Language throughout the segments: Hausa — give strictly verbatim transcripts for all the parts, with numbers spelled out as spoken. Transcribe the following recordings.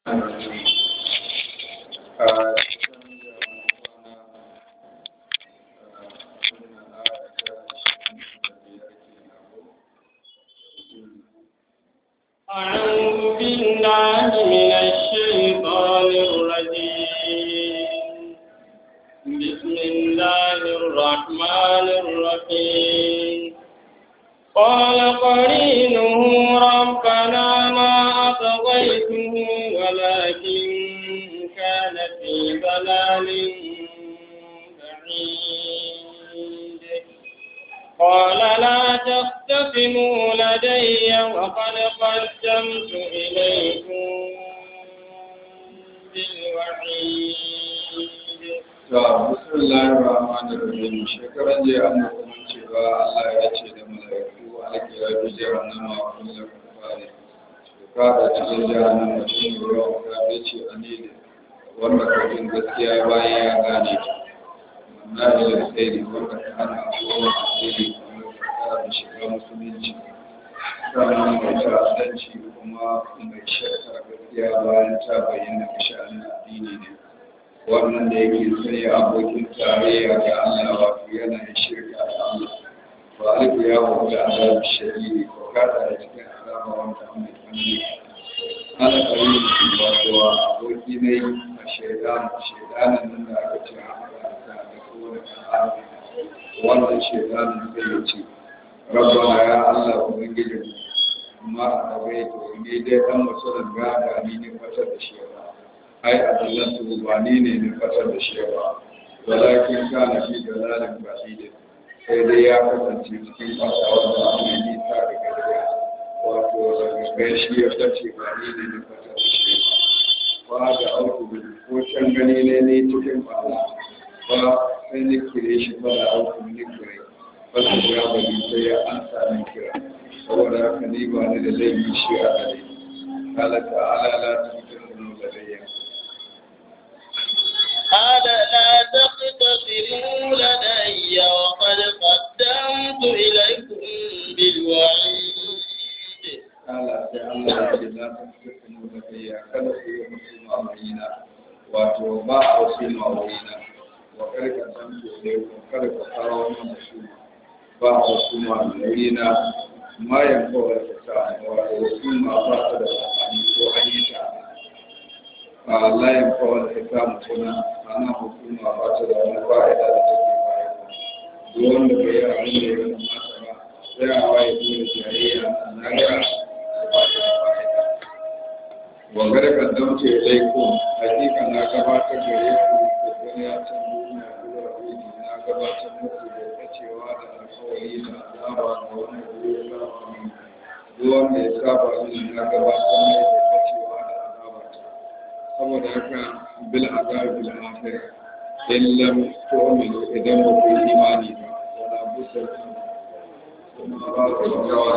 أعوذ بالله من الشيطان الرجيم بسم الله الرحمن الرحيم قال قرينه ربنا ما أطغيته ولكن كان في ضلال بعيد قال لا تختصموا لدي وقد قدمت إليكم بالوعيد. بسم الله الرحمن الرحيم. شكرا لأنه من شبا الله يأتي الملائكة وعليك يا جهنم وكل كفار وقال تجي جهنم وشين وكابيتي أنيل والمكتوبين gaskiya bayan ya gane na da alheri wanda kana abuwa alheri da shiga musulunci sannan mai ta'addanci kuma mai shakka gaskiya bayan ta bayyana sha'anin addini ne wannan da yake sanya abokin tarayya ga Allah wato yana yin shirka da Allah ba alku ya wuce azabi shari'i ko kada da cikin azaba wanda an mai tsanani ana kari wato aboki ne a shaidan shaidanin nan da aka ce a haɗa da kowane al'adu wannan shaidanin sai ya ce rabbana ya Allah ubangiji amma a dabai to ne dai dan musulun gaba ni ne fatar da shi ba ai adallatu ba ni ne ne fatar da shi ba walakin kana fi dalalin ba'id sai dai ya kasance cikin fasawar da mai nisa da gaskiya wato daga gashi ya tace ba ni ne ne fatar da shi ba ba da auku ko can gani ne ne cikin bala ba sai ni kire shi ba da auku ni kire ba su ya bari sai ya ansa min kira saboda haka ni ba ni da laifi shi a gare قال تعالى لا تختصموا لدي قال لا تختصموا لدي وقد قدمت إليكم بالوعيد قال تعالى لا تختصموا لدي kada ku yi musuma bayina wato ba a musuma bayina wa karka san ku ne ku kada ku kawo wannan musuma ba a musuma bayina ma yanko da ta wato musuma ba ta da amfani ko an yi ta a layin kawai da ta mutuna ana hukuma ba ta da wani fa'ida da take bayarwa duk wanda bai yi abin da ya kamata ba sai a waye dole jayayya na naira da ba ta da fa'ida wangar kan dauce laiku hakika na gabatar da yaku da duniya ta duniya da wani na gabatar muku da kacewa da alkawari da azaba da wani da ya saba min duk wanda ya saba min na gabatar mai da kacewa da azaba ta saboda haka bil azab bil akhir illam tu'minu idan ba ku imani ba wala busar kuma ba ku jawa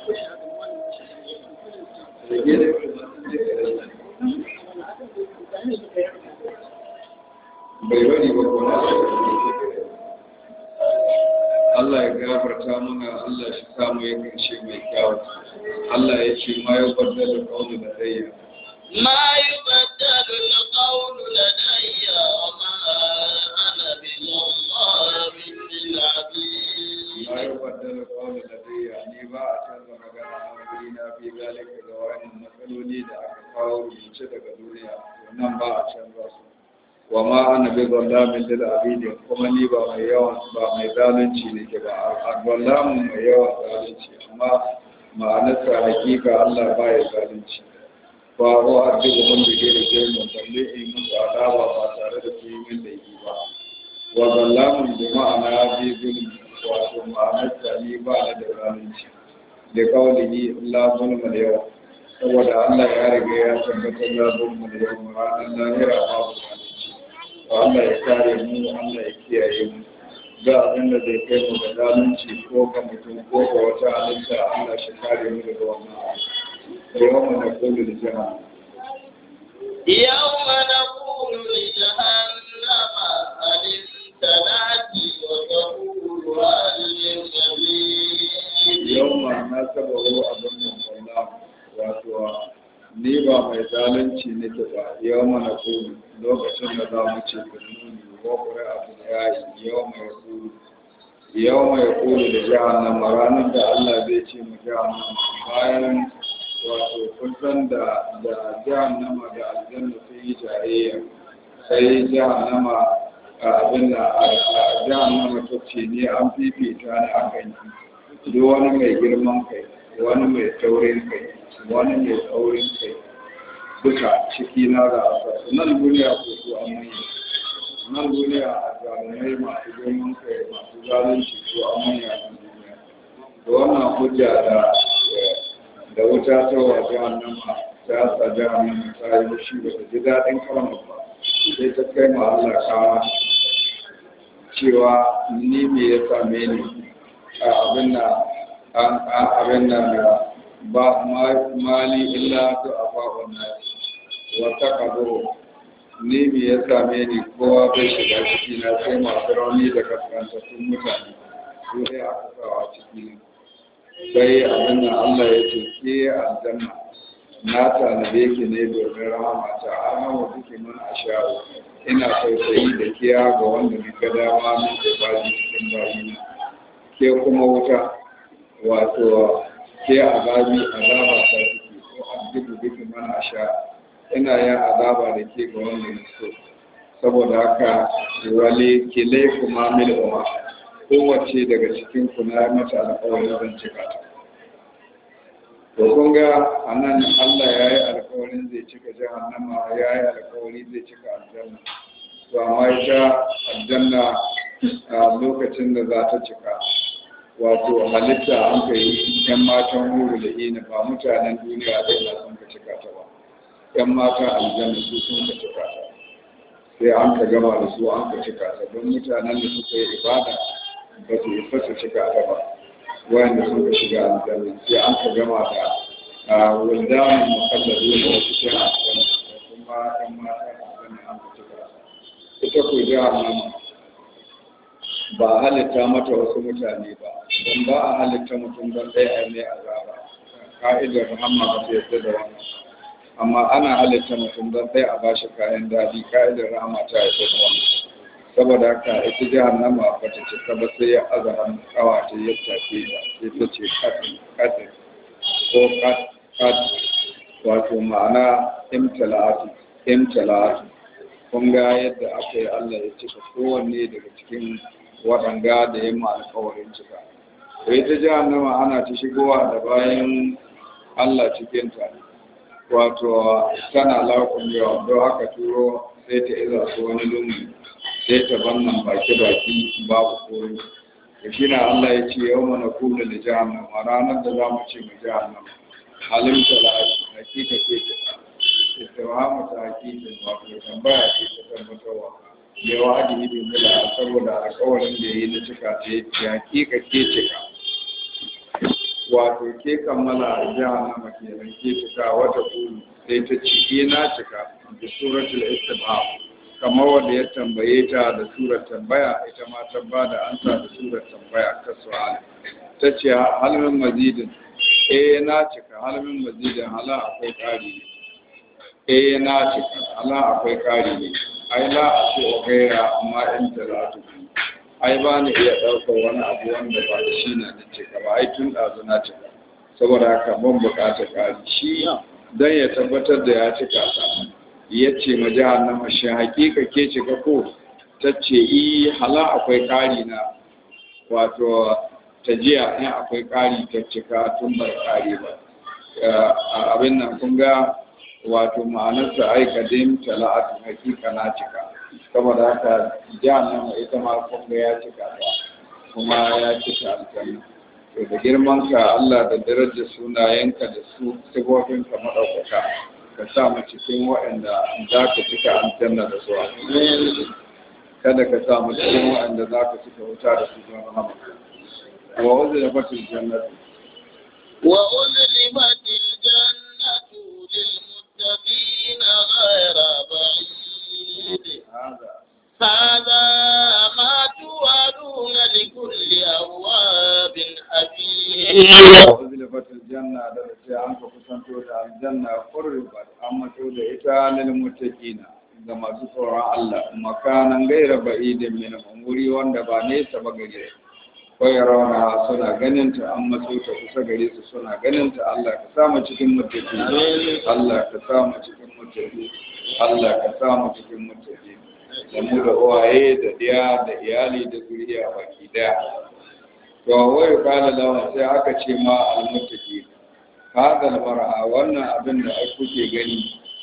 bai bari ba ko na Allah ya gafarta mana Allah shi samu ya karshe mai kyau Allah ya ce ma ya baddala qawlu da dayya ما يبدل القول لدي وما أنا بظلام للعبيد ما يبدل القول لدي ni ba a canza magana a wurina fi zalika ga wa'annan matsaloli da aka kawo rubuce daga duniya nan ba a canza su wa ma ana bi zallamin lil abidi kuma ni ba mai yawan ba mai zalunci nake ba a zallamin mai yawan zalunci amma ma'anarsa hakika Allah ba ya zalunci ba wa addu'a mun da gare ke mun balle in mun adawa ba tare da su yin da yi ba wa zallamun bi ma'ana bi zulmi wato ma'anarsa ni ba na da zalunci da kawai la zulma da yawa saboda Allah ya riga ya tabbatar da zulma da yawa ranar lahira babu zalunci to Allah ya kare mu Allah ya kiyaye mu ga abin da zai kai mu da zalunci ko ga mutum ko ga wata halitta Allah shi kare mu daga wannan يوم نقول لجهنم يوم نقول لجهنم هل امتلأت وتقول هل من مزيد يوم نسبه أبن الله wato ni ba mai zalunci nake mutu ba yau mana kulu lokacin da za mu ce birnuni wa ƙuri'atun yayi yau mai kulu yau mai kulu da jahannama ranar da Allah zai ce mu jahannama bayan wato kusan da da jahannama da aljanna sun yi tarayya sai jahannama abin da jahannama ta ce ne an fifita ni a kan duk wani mai girman kai wani mai taurin kai wani mai taurin kai duka ciki na da asa nan duniya ko su an mai nan duniya a zalunai masu girman kai masu zalunci ko an mai a duniya da wannan hujja da da wuta ta wa jahannama ta sa jahannama ta yi shi ba ta ji daɗin kalmar ba sai ta kai ma Allah kama cewa ni me ya same ni a abin da abin da ba mali illa to a fa'on na wata kabo ni me ya same ni kowa bai shiga ciki na sai masu rauni da kaskantattun mutane su dai aka sawa ciki ne sai abin da Allah ya ce ke aljanna na tanade ki ne domin rahama ta arhamu duke mana a sha'o ina tausayi da kiya ga wanda ni ga dama min da baji cikin bayina ke kuma wuta wato ke azabi azaba ta ciki ko abdu duke mana a sha ina yin azaba da ke ga wanda ni so saboda haka wale kile kuma mil umma kowace daga cikin ku na mata alƙawarin zan cika ta to kun ga anan Allah ya yi alƙawarin zai cika jahannama ya yi alƙawari zai cika aljanna to amma ita aljanna a lokacin da za ta cika wato halitta an ka yi yan matan huru da ina ba mutanen duniya ɗaya na sun ka cika ta ba yan matan aljanna su sun ka cika ta sai an ka gama da su an ka cika ta don mutanen da suka yi ibada ba su isa su cika ta ba wayanda sun ka shiga aljanna sai an ka gama da wuldanin mukalladu da wasu ke aljanna da kuma yan mata aljanna an ka cika ta ita ko jahannama ba a halitta mata wasu mutane ba don ba a halitta mutum don ɗaya a mai azaba ka'idar rahama ba ta yadda da wannan amma ana halitta mutum don ɗaya a bashi kayan daɗi ka'idar rahama ta yadda da wannan saboda haka ita jahannama ba ta cika ba sai ya azara kawa ta ya tafi da sai ta ce katin katin ko kat wato ma'ana imtala'atu imtala'atu kun ga yadda aka yi Allah ya cika kowanne daga cikin waɗanga da ya ma alƙawarin cika da ita jahannama ana ta shigowa da bayan Allah cikinta wato tana laƙon yawa don haka turo sai ta iza su wani lungu sai ta bannan baki-baki babu koyo da shi na Allah ya ce yau mana kula da jahannama ranar da za mu ce mu jahannama halin talaki hakika ke ta istiwamu ta hakika wato tambaya ce ta tabbatarwa ya wa'adi ne domin saboda alƙawarin da ya yi na cika ta ya hakika ke cika wato ke kammala jahannama kenan ke cika wata kulu sai ta ci na cika da suratul istibham kamar wanda ya tambaye ta da surar tambaya ita ma ta bada ansa da surar tambaya ta su'al ta ce halmin mazidin eh na cika halmin mazidin hala akwai ƙari ne eh na cika hala akwai ƙari ne ai la a ce wa gaira amma in ta za ta ai ba ni iya ɗaukar wani abu wanda ba da shi na da cika ba ai tun ɗazu na cika saboda haka ban buƙatar ƙari shi don ya tabbatar da ya cika ta ya ce ma jahannama shi hakika ke cika ko ta ce yi hala akwai ƙari na wato ta jiya in akwai ƙari ta cika tun bai ƙari ba abin nan kun ga wato ma'anarsa aika dim tala'atu hakika na cika saboda haka jahannama ita ma kun ga ya cika ta kuma ya cika aljanna to da girman ka Allah da darajar sunayenka da su sifofinka madaukaka ka sa mu cikin waɗanda za ka cika aljanna da su kada ka sa mu cikin waɗanda za ka cika wuta da su don rahama wa uzlifatil jannatu wa uzlifatil jannatu lil muttaqina ghayra ba'id هذا ما توعدون لكل أواب حفيظ وأزلفت الجنة التي أنك كنتو الجنة قربت أما تود إتا kanil muttaqina ga masu tsoron Allah makanan gaira ba'idin min umuri wanda ba nesa ba gare kawai rauna suna ganin ta an matso ta kusa gare su suna ganin ta Allah ka samu cikin muttaqi Allah ka samu cikin muttaqi Allah ka samu cikin muttaqi da mu da uwaye da diya da iyali da zuriya baki daya to wai kana lawan sai aka ce ma al-muttaqi hada mar'a wannan abin da kuke gani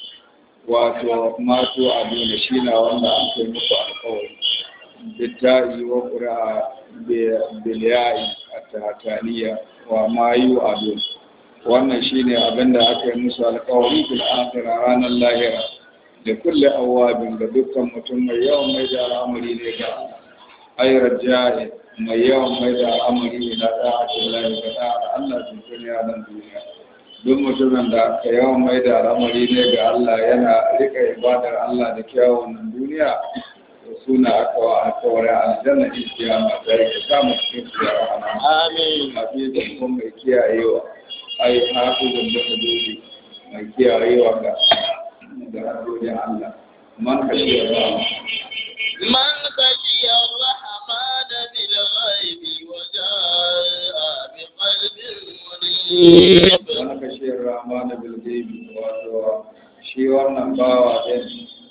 wato mato a dole shi na wanda an kai muku alƙawari bitta'i wa qura'a bilya'i at-tahtaniya wa ma yu'adun wannan shine abin da aka yi musu alƙawari fil akhirah ranar lahira da kulli awabin da dukkan mutum mai yawan mai da al'amari ne ga ayar jahi mai yawan mai da al'amari ne na da'atin lahi ga da'a Allah cikin duniya nan duniya duk mutumin da ka yawan mai da al'amari ne ga Allah yana rika ibadar Allah da kyawun nan duniya da suna aka wa alkawarin aljanna in kiyama da ya samu cikin kiyama amin abin da kuma mai kiyayewa ai hafizun da dole mai kiyayewa ga da hadodin Allah man kashi Allah man kashi ar-rahman bil ghaibi wa jaa bi qalbin munib man kashi ar-rahman bil ghaibi wato shi wannan bawa din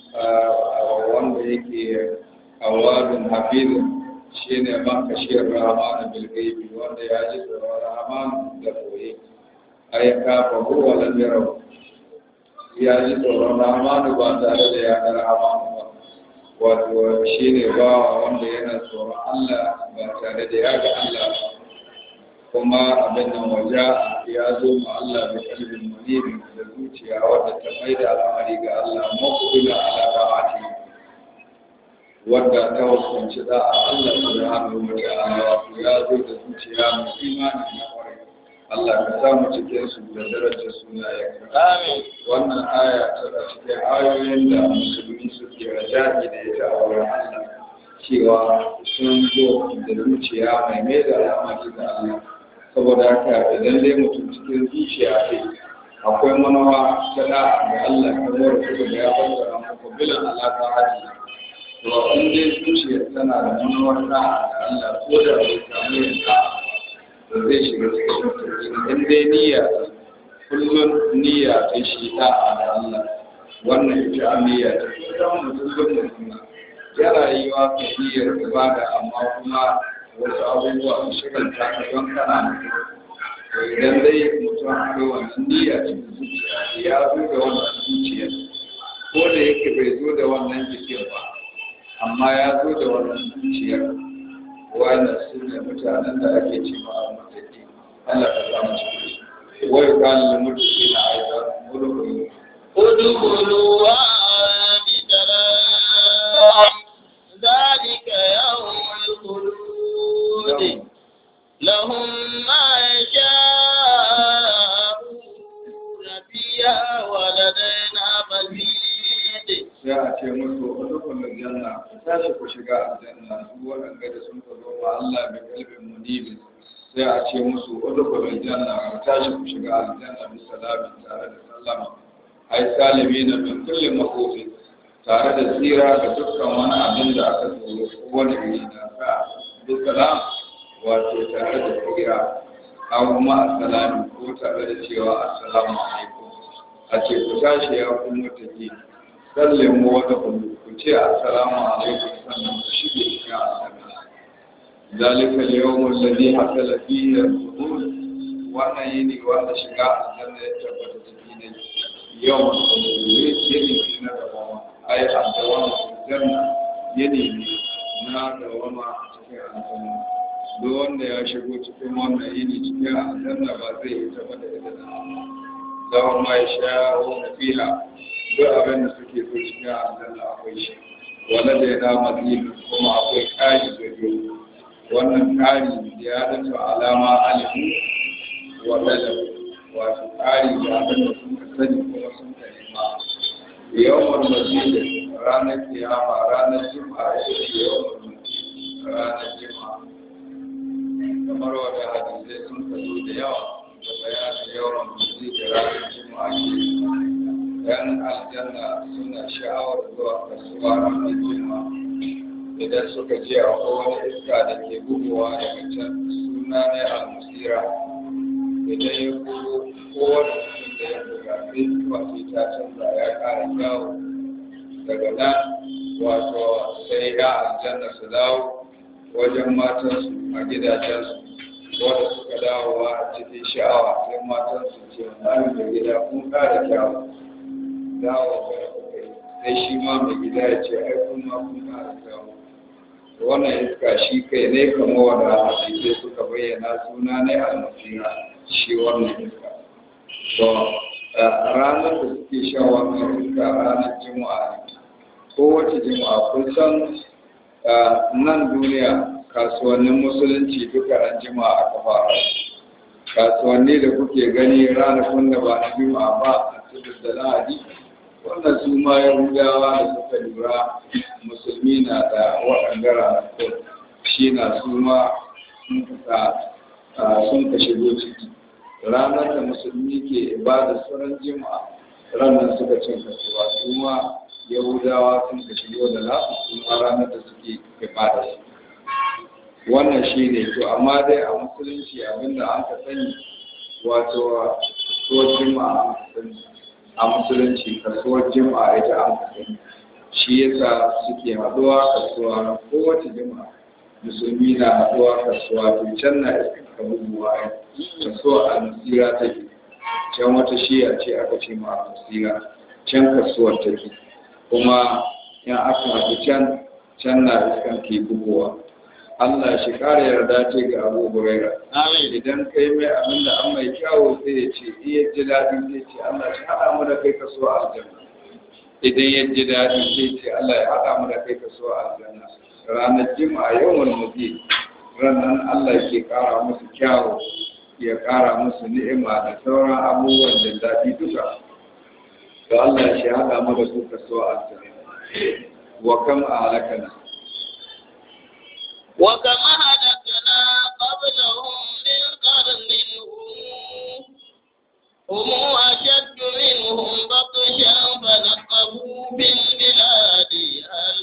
wanda yake awadun hafiz shine man kashi ar-rahman bil ghaibi wanda ya ji ar-rahman da koyi ay ka fa huwa lam yarahu ya ji tsoron ramanu ba tare da ya ga ramanu ba wato shi ne bawa wanda yana tsoron Allah ba tare da ya ga Allah ba kuma abin nan waje ya zo ma Allah da kalbin munibin da zuciya wadda ta mai da al'amari ga Allah maƙubila ala ta'ati wadda ta hukunci da Allah subhanahu wa ta'ala wato ya zo da zuciya mai imani na kwarai Allah ka samu cikin su da darajar sunayen amin wannan aya tana cikin ayoyin da musulmi suke raja'i da ita a wurin Allah cewa sun zo da zuciya mai mai da al'amari da Allah saboda haka idan dai mutum cikin zuciya ce akwai manawa ta da'a ga Allah kamar da da ya fassara muku bilan alaka haji to in dai zuciya tana da manawar da'a ga Allah ko da bai samu yin da'a da zai shiga cikin mutum in dai niyya kullum niyya ta shi da'a da Allah wannan ita niyya ta kullum mutum mutum yana yi wa ka niyyar ibada amma kuma wasu abubuwa su shigar ta don kana mutum to idan dai mutum akwai wannan niyya cikin zuciya ya zo da wannan zuciya ko da yake bai zo da wannan jikin ba amma ya zo da wannan zuciyar wannan su ne mutanen da ake ce ma al-muttaqi Allah ka samu cikin su wai kan al-muttaqi na ayyuka mulku udkhulu wa bidalam zalika yawmul khulud lahum ma yasha'una fiha wa ladaina mazid sai a ce musu udkhulu janna ku tashi ku shiga aljanna su waɗanda da sun ka zo ma Allah bi kalbin munibin sai a ce musu udkhulu janna ku tashi ku shiga aljanna bi salamin tare da sallama ai salimina min kulli makhufin tare da tsira ga dukkan wani abin da aka tsoro ko wani iri na sa bi salam wato tare da tsira aw ma assalamu ko tare da cewa assalamu alaikum a ce ku tashi ya ku mutaki sallimu wa taqulu ku ce assalamu alaikum sannan ku shige cikin aljanna zalika al-yawm alladhi hasala fihi al-qubul wannan yini wanda shiga aljanna ya tabbata cikin ne yawm al-qubul yini na dawama ay ad-dawama janna yini na dawama cikin aljanna duk wanda ya shigo cikin wannan yini cikin aljanna ba zai yi tabbata da lawan ma yasha'u fiha duk abin da suke so cikin aljanna akwai shi wala da yana mazid kuma akwai ƙari da biyu wannan ƙari ya dace alama alifu wala da wato ƙari da abin da sun sani kuma sun ka nema yawan mazid ranar kiyama ranar juma'a ita ce yawan mazid ranar juma'a kamar wata hadisai sun ka zo da yawa da bayanin yawan mazid da ranar juma'a ke yan aljanna suna sha'awar zuwa kasuwa ranar juma'a idan suka je a wani iska da ke bugowa daga can suna ne al-musira idan ya bugo kowane mutum da ya buga sai wato ta canza ya ƙara kyawu daga nan wato sai ya aljanna su dawo wajen matansu a gidajensu wanda suka dawowa a cikin sha'awa sai matansu ce wani mai gida kun ƙara kyawu dawo ga kai sai shi ma mai gida ya ce ai kun ma kun ƙara kyawu wannan iska shi kai ne kamar wanda hadisai suka bayyana suna ne al-masira shi wannan iska to ranar da suke shan wannan iska ranar juma'a kowace juma'a kun san nan duniya kasuwannin musulunci duka ran juma'a aka fara kasuwanni da kuke gani ranakun da ba na juma'a ba a cikin da lahadi wannan su ma yahudawa da suka lura musulmi na da waɗanda ranakun shi na su ma sun ka shigo ciki ranar da musulmi ke ibada sauran jima'a ranar suka cin kasuwa su ma yahudawa sun ka shigo da nasu su ma ranar da suke ibada su wannan shi ne to amma dai a musulunci abinda an ka sani wato kasuwar jima'a a musulunci kasuwar jima'a ita an ka sani shi yasa suke haɗuwa kasuwa kowace jima'a musulmi na haɗuwa kasuwa to can na iska abubuwa kasuwa a nasira take can wata shiya ce aka ce ma a nasira can kasuwar take kuma yan aka haɗu can can na iskan ke bugowa Allah shi ƙara yarda ce ga Abu Huraira idan kai mai abin da an mai kyawo sai ya ce iya ji daɗi sai ce Allah shi haɗa mu da kai kasuwa aljanna idan ya ji daɗi sai ce Allah ya haɗa mu da kai kasuwa aljanna ranar jima'a yawan mutu ranar Allah ke ƙara musu kyawu ya ƙara musu ni'ima da sauran abubuwan da daɗi duka da Allah shi haɗa mu da su kaso a aljanna wa kam a halakana wa kam halakana qablahum min qarnin hum ashaddu minhum batshan fanaqabu bil biladi hal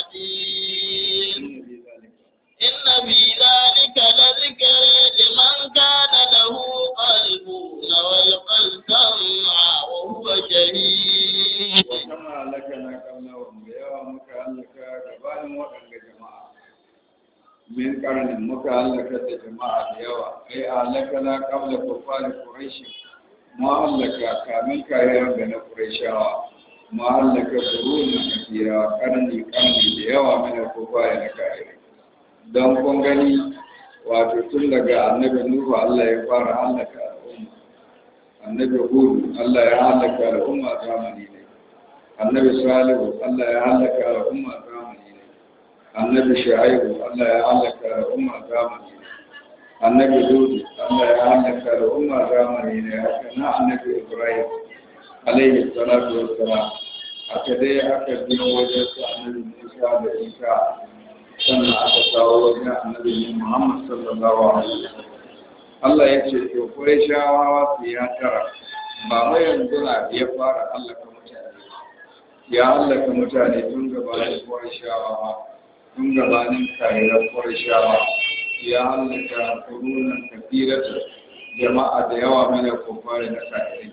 min إن في ذلك لذكر لمن كان له قلب ويلقى السمع وهو شهيد. وكما لكنا قبلهم بيوم مكألك كبان وأنك جماعة من قرن مكألك جماعة بيوم أي أهلكنا قبل كفار قريش ما أهلك كامل كايرا بين قريشاوا ما أهلك قرون كثيرة قرني قرني بيوم من الكفار كايرا don kun gani wato tun daga annabi Nuhu Allah ya fara halaka al'umma annabi Hud Allah ya halaka al'umma zamani ne annabi Salihu Allah ya halaka al'umma zamani ne annabi Shu'aibu Allah ya halaka al'umma zamani ne annabi Lut Allah ya halaka al'umma zamani ne haka na annabi Ibrahim alaihi salatu wassalam aka dai aka biyo wajen su annabi Musa da Isa sannan aka kawo wajen annabi Muhammad sallallahu alaihi wasallam Allah ya ce to Qurayshawa su ya tara ba mai yanzu na ya fara halaka mutane ya halaka mutane tun gabanin Qurayshawa tun gabanin kayan Qurayshawa ya halaka kurunan kafiratu jama'a da yawa mana kofari da kafirai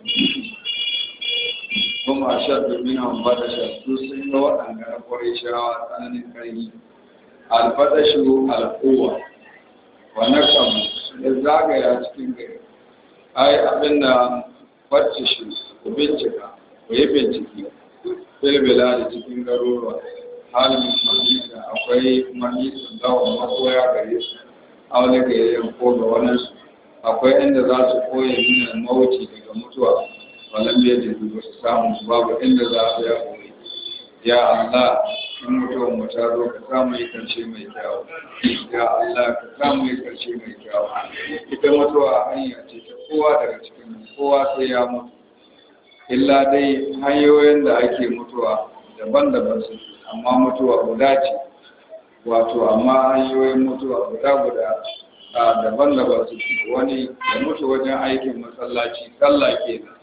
kuma shaddu minhum badasha su sun yi waɗanda Qurayshawa tsananin karfi albadashu al'uwa wannan kan da zagaya cikin gari ai abinda wacce shi ku bincika ku yi bincike filbila da cikin garuruwa halin mahimmanci akwai mahimmancin dawon makoya gare su aure ga yayin ko ga wani su akwai inda za su koya nuna mawuci daga mutuwa wannan bai da su su samu babu inda za su ya koyi ya Allah in mutuwar mu ta zo ka samu yi karshe mai kyau ya Allah ka samu yi karshe mai kyau ita mutuwa hanya ce ta kowa daga cikin kowa sai ya mutu illa dai hanyoyin da ake mutuwa daban-daban su amma mutuwa guda ce wato amma hanyoyin mutuwa guda guda daban-daban su wani da mutu wajen aikin masallaci sallah kenan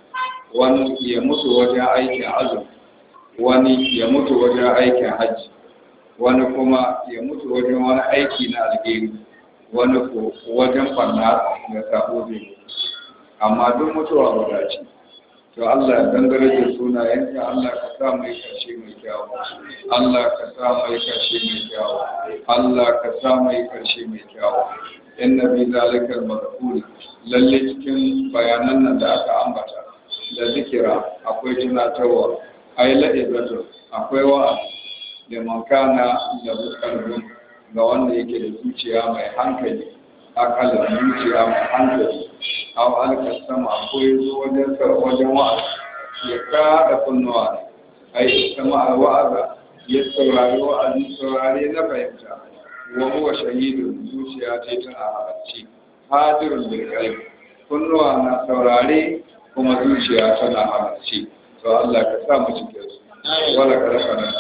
wani ya mutu wajen aikin azumi, wani ya mutu wajen aikin hajji, wani kuma ya mutu wajen wani aiki na alheri, wani ko wajen fanna da sabo zai. Amma duk mutuwa guda ce. To Allah ya dangare da sunayenka, Allah ka sa mai karshe mai kyawu, Allah ka sa mai karshe mai kyawu, Allah ka sa mai karshe mai kyawu. Inna bi zalikal mazkur, lalle cikin bayanan nan da aka ambata da zikira akwai tunatarwa, ai la'ibatu akwai wa'azi da man kana da qalbun ga wanda yake da zuciya mai hankali, akalin zuciya mai hankali. Aw alkasama ko yazo wajen wajen wa'azi ya kada kunnuwa ai sama wa'aza ya saurari wa'azi saurari na fahimta wa huwa shahidun zuciya ce tana halarci hadirun bil qalbi kunnuwa na saurari kuma zuciya tana halarci. To Allah ka sa mu cikin su wala karfana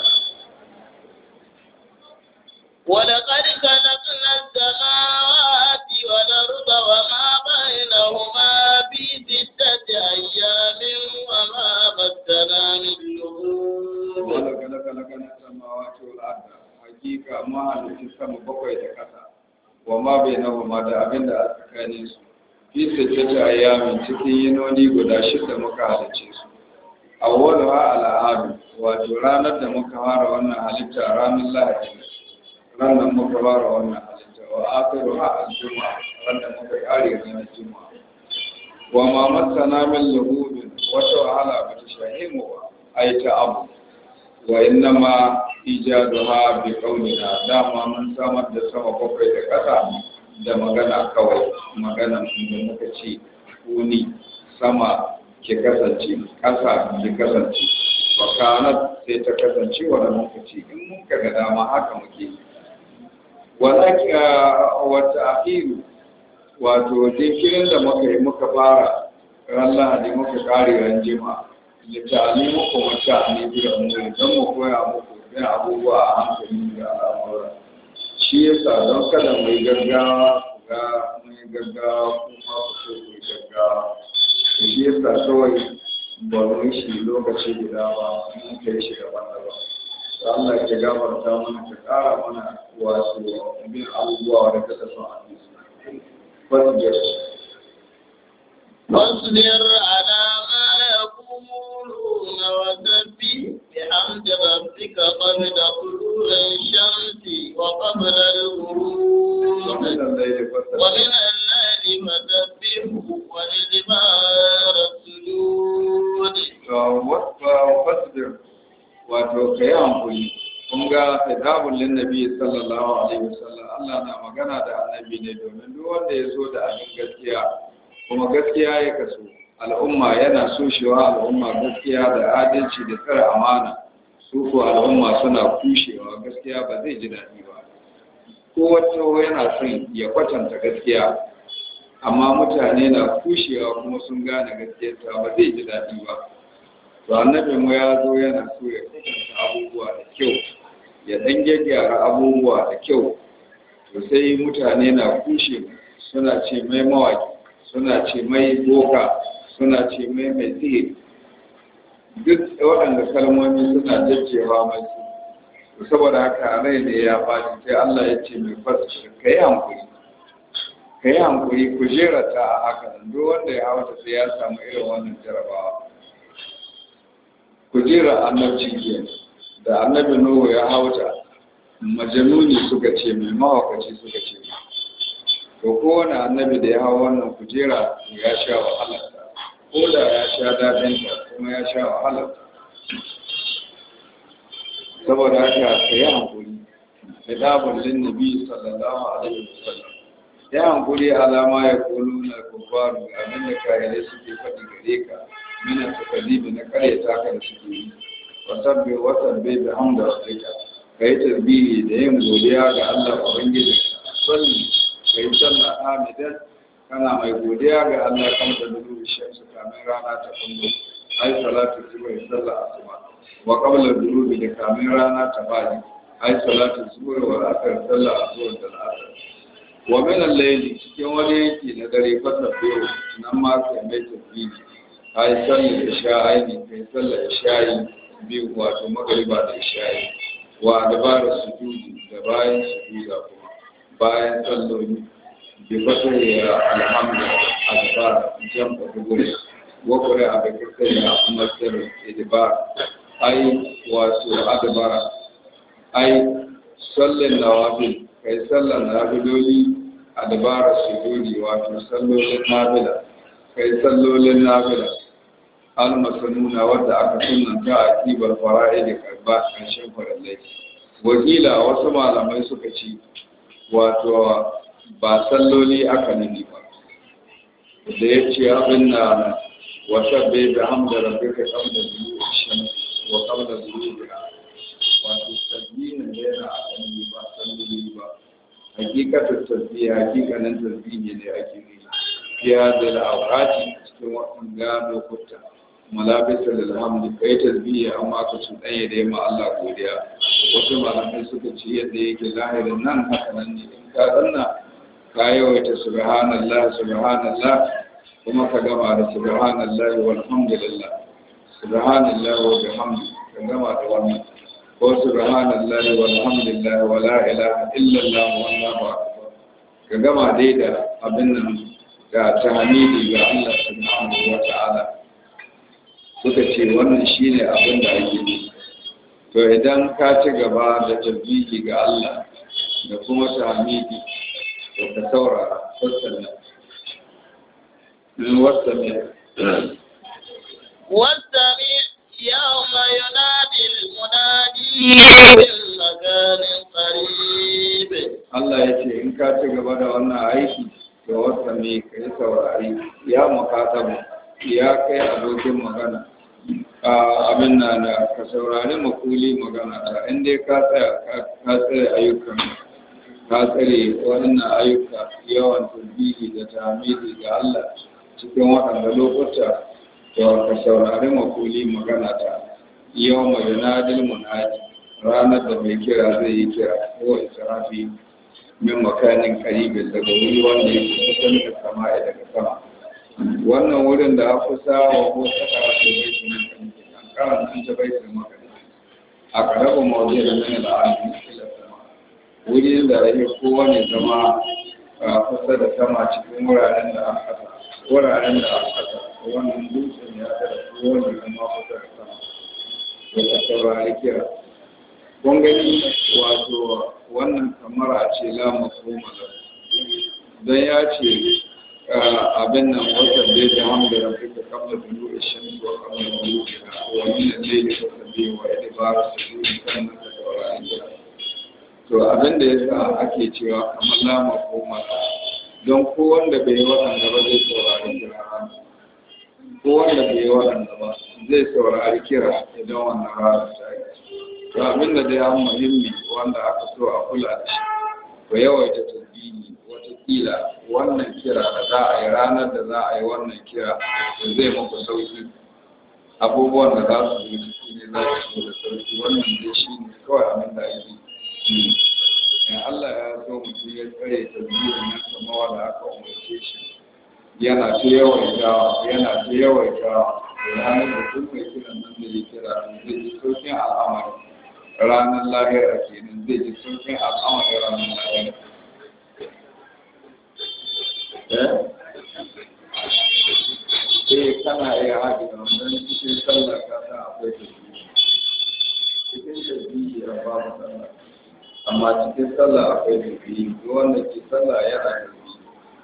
ولقد خلقنا السماوات والأرض وما بينهما في ستة أيام وما مسنا من لغوب. ولقد خلقنا السماوات والأرض حقيقة ما هلكي السماء بقوي تكسا وما بينهما da abin da aka kane su fi sittati ayyamin cikin yinoni guda shida muka halice su. Awwaluha al'adu wato ranar da muka fara wannan halitta ranar Lahadi. Ranar muka fara wannan halitta wa akiru ha al-juma'a ranar muka kare ranar juma'a wa ma masana min lughubin wata wahala ba ta shahimu ba ai ta abu wa inna ma ijaduha bi qawlina dama mun samar da sama bakwai da kasa da magana kawai magana da muka ce kuni sama ke kasance kasa ke kasance wa kanat sai ta kasance wa muka ce in mun kaga dama haka muke walaki wata akhiru wato jinkirin da muka yi muka fara ran Lahadi muka kare ran Juma'a da ta'alimu ko wata ne bi da mu don mu koya muku bin abubuwa a hankali da al'amura. Shi yasa don kada mu yi gaggawa ga mu yi gaggawa kuma ku so ku yi gaggawa. Shi yasa kawai ba mu yi shi lokaci guda ba mun kai shi daban-daban. Allah ya gafarta mana ta ƙara mana wato bin abubuwa da kada son hadisi. Fasbir واصبر على ما يقولون وسبح بحمد ربك قبل طلوع الشمس وقبل الغروب ومن الليل فسبحه وإدبار السجود. فاصبر wato ka yi hankuli kun ga hidabun linnabi sallallahu alaihi wasallam Allah na magana da annabi ne domin duk wanda ya zo da abin gaskiya kuma gaskiya ya kaso al'umma yana soshewa al'umma gaskiya da adalci da tsare amana su ko al'umma suna kushewa gaskiya ba zai ji daɗi ba. Ko wato yana son ya kwatanta gaskiya amma mutane na kushewa kuma sun gane gaskiyarta ba zai ji daɗi ba. To annabi mu ya zo yana so ya kwatanta abubuwa da kyau ya dan gyara abubuwa da kyau to sai mutane na kushe suna ce mai mawaki suna ce mai boka suna ce mai mai sihiri duk waɗanda kalmomi suna jajjewa mai su saboda haka rai da ya faɗi sai Allah ya ce mai fasa ka yi hankuri ka yi hankuri ku jera ta a haka duk wanda ya hauta sai ya samu irin wannan jarabawa. Kujera annabci ke da annabi Nuhu ya hauta majanuni suka ce mai mawakaci suka ce to kowane annabi da ya hau wannan kujera ya sha wahalarta ko da ya sha daɗinta kuma ya sha wahalarta saboda haka ka yi hankuri da dabon linnabi sallallahu alaihi wasallam ya hankuri alama ya kolo na kufaru abin da kayanai suke faɗi gare ka mina takalibi na karyata ka da suke yi wasabbe wasabbe da hamda afirka ka yi tarbihi da yin godiya ga Allah Ubangiji salli ka yi sallah hamidan kana mai godiya ga Allah kan da dubu shamsu kamin rana ta kullu ai salatu zuwa sallah asuba wa qabla durubi da kamin rana ta fadi ai salatu zuwa wa asar sallah asuba da asar wa min al-layli cikin wani yanki na dare fasabbe nan ma kai mai tarbihi ai sallar isha'i ne kai sallar isha'i biyu wato magariba da isha'i wa dabara sujudi da bayan sujuda kuma bayan salloli bi fata ya alhamdu adbar jam'a dubure wa qura a bakar ya masar idbar ai wato adbara ai sallar nawafil kai sallar nafiloli adbara sujudi wato sallolin nafila kai sallolin nafila al-masanuna wadda aka sunanta a kibar fara'id karba karshen farallai wakila wasu malamai suka ci wato ba salloli aka nuni ba da ya ce abin na wasa bai da hamda rabbika qabla dulu'i shams wa qabla ghurubiha wato tasbihin da yana a kan ba salloli ba hakikatar tasbih hakikanin tasbihi ne ake yi fiya da al'awqati cikin wannan gano lokuta malabisa da alhamdu kai tasbihi amma ka su danye da yamma Allah godiya wasu malamai suka ce yadda yake lahirin nan haka nan ne in ka zanna ka yawaita subhanallah subhanallah kuma ka gama da subhanallah walhamdulillah subhanallah wa bihamdi ka gama da wannan ko subhanallah walhamdulillah wa la ilaha illallah wallahu akbar ka gama dai da abin nan ga tahmidi ga Allah subhanahu wa ta'ala suka ce wannan shine abin da ake yi to idan ka ci gaba da tasbihi ga Allah da kuma tahmidi to ka saurara sassan nan wasta ne wasta ne yawma yunadi al-munadi min makanin qarib Allah ya ce in ka ci gaba da wannan aiki to wasta ne kai saurari ya mukatabu ya kai abokin magana abin na da ka saurari makuli magana ta inda ka tsaya ka tsare ayyukan ka tsare wannan ayyuka yawan tasbihi da tahmidi ga Allah cikin waɗanda lokuta to ka saurari makuli magana ta yau mai yunadil munadi ranar da mai kira zai yi kira ko israfi min makanin karibin daga wuri wanda yake kusan da sama daga sama wannan wurin da aka kusa wa ko saka da yake nan kan karan an ta baitul maqdis a karabu mawdi da nan al'adu ila sama wurin da yake kowane zama kusa da sama cikin wuraren da aka kasa wuraren da aka kasa wannan dutsen ya da kowane zama kusa da sama da saurari kira kun gani wato wannan kamar a ce la mafhuma don ya ce abin nan wata da ya hamda da fita kamar dulu ishin wa kamar dulu wa min al-layli fasabi wa idbar sujudi sannan ka saurari kira to abin da yasa ake cewa kamar la mafhuma don ko wanda bai yi waɗanda ba zai saurari kira ko wanda bai yi waɗanda ba zai saurari kira idan wannan rana ta yi to abin da dai an muhimmi wanda aka so a kula da shi ko yawaita tasbihi watakila wannan kira da za a yi ranar da za a yi wannan kira da zai muku sauki abubuwan da za su yi ciki ne za su da sauki wannan dai shi ne kawai abin da ake yi in Allah ya so mutum ya tsare tasbihin nan kamar wanda aka umarce shi yana ta yawaitawa yana ta yawaitawa ranar da duk mai kiran nan da ya kira zai ji sauƙin al'amari ranar lahira kenan zai ji sauƙin al'amari ranar lahira eh kana iya haɗe da wannan cikin sallah ka san akwai tasbihi cikin tasbihi a babu sallah amma cikin sallah akwai tasbihi wanda ke sallah yana tasbihi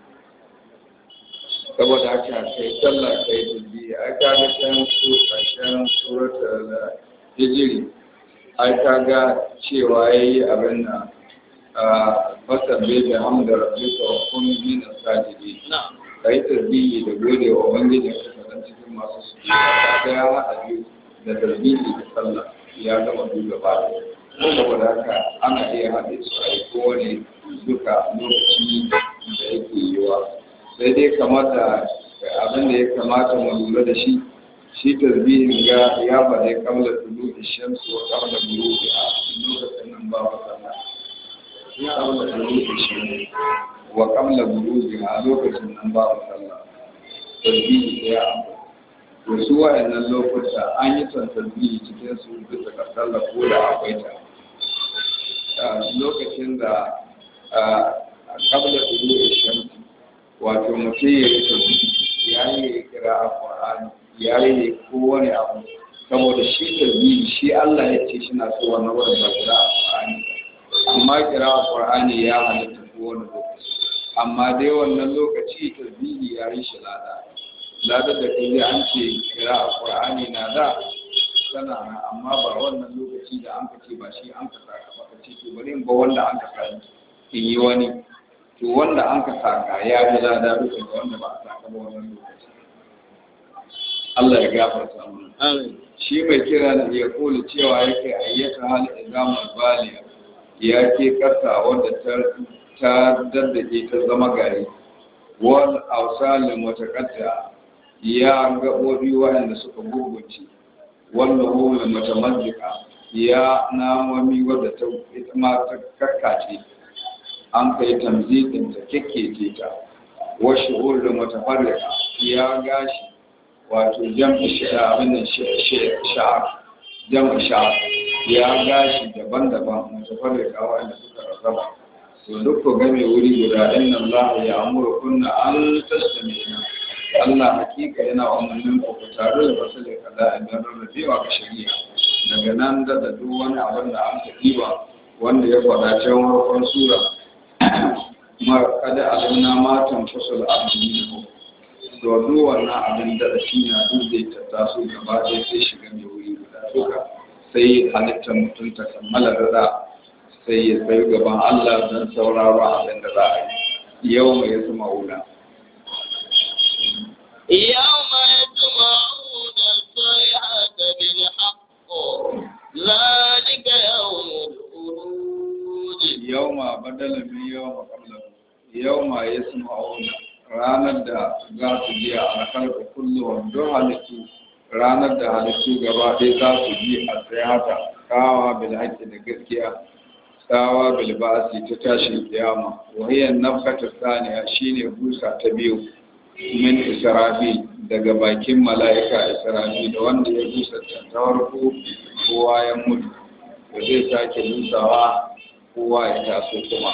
saboda haka kai sallah kai tasbihi ai ka ga can su ƙarshen suratul hijri ai ka ga cewa yayi abin nan a fasabbe da hamda rabbika wa kun min as-sajidin kai tasbihi da gode wa ubangiji ka san cikin masu sujudi ka ya hada biyu da tasbihi da sallah ya gama duka ba ko saboda haka ana iya haɗe su a kowane duka lokaci da yake yiwa sai dai kamata abin da ya kamata mu lura da shi shi tasbihin ga ya faɗi kamla tudu ishamsu wa kamla buruji a lokacin nan ba mu sallah kamla tudu ishamsu wa kamla buruji a lokacin nan ba mu sallah tasbihi da ya to su wa'annan lokuta an yi son tasbihi cikin su bisa ga sallah ko da akwai ta lokacin da kabla ɗulu shamsi wato mutum ya yi tasbihi ya yi kira a Qur'ani ya yi kowane abu saboda shi tasbihi shi Allah ya ce shi na so wannan wurin ba kira a Qur'ani amma kira a Qur'ani ya halatta kowane lokaci amma dai wannan lokaci tasbihi ya yi shi lada lada da kai an ce kira a Qur'ani na da sana amma ba wannan lokaci da an kace ba shi an ka saka ba kace to bari in ba wanda an ka saka in yi wani to wanda an ka saka ya yi lada duka ga wanda ba a saka ba wannan lokaci Allah ya gafarta mu amin shi mai kira da ya kula cewa yake ayyata hal izamul baliya ya ke kasa wanda ta ta daddake ta zama gari wal awsal mutaqadda ya gabobi wanda suka gurgurce wallahu mutamazzika ya namomi wadda ta ita ma ta kakkace an kai tamzikin ta kekkece ta wa shu'ur da mutafarriqa ya gashi wato jam'i shi'a abin da shi'a jam'i shi'a ya gashi daban-daban mutafarriqa wanda suka rarraba to duk ko game wuri guda inna Allah ya amuru kunna an tastamina Allah hakika yana umarnin ku tare da wasu da kada idan rarrabewa ga shari'a daga nan da da duk wani abin da an taɓa wanda ya faɗa can farkon sura ma kada alimna matan fasul abdi ko to duk wannan abin da shi na duk zai tattaso gaba ɗaya sai shiga mai wuri guda duka sai halittar mutum ta kammala rada sai ya tsayu gaban Allah don sauraro abin da za a yi yau mai ya zama wula يوم يجمعون الصيحة بالحق ذلك يوم الخروج يوم بدل من يوم قبله يوم يسمعون ranar da za su ji a harkar kullum don halittu ranar da halittu gaba ɗaya za su ji a tsaye haka kawa bil haƙƙi da gaskiya tsawa bil ba'asi ta tashin kiyama wahiyar nafkatar saniya shine busa ta biyu min israfi daga bakin mala'ika israfi da wanda ya busa ta farko kowa ya mutu da zai sake busawa kowa ya taso kuma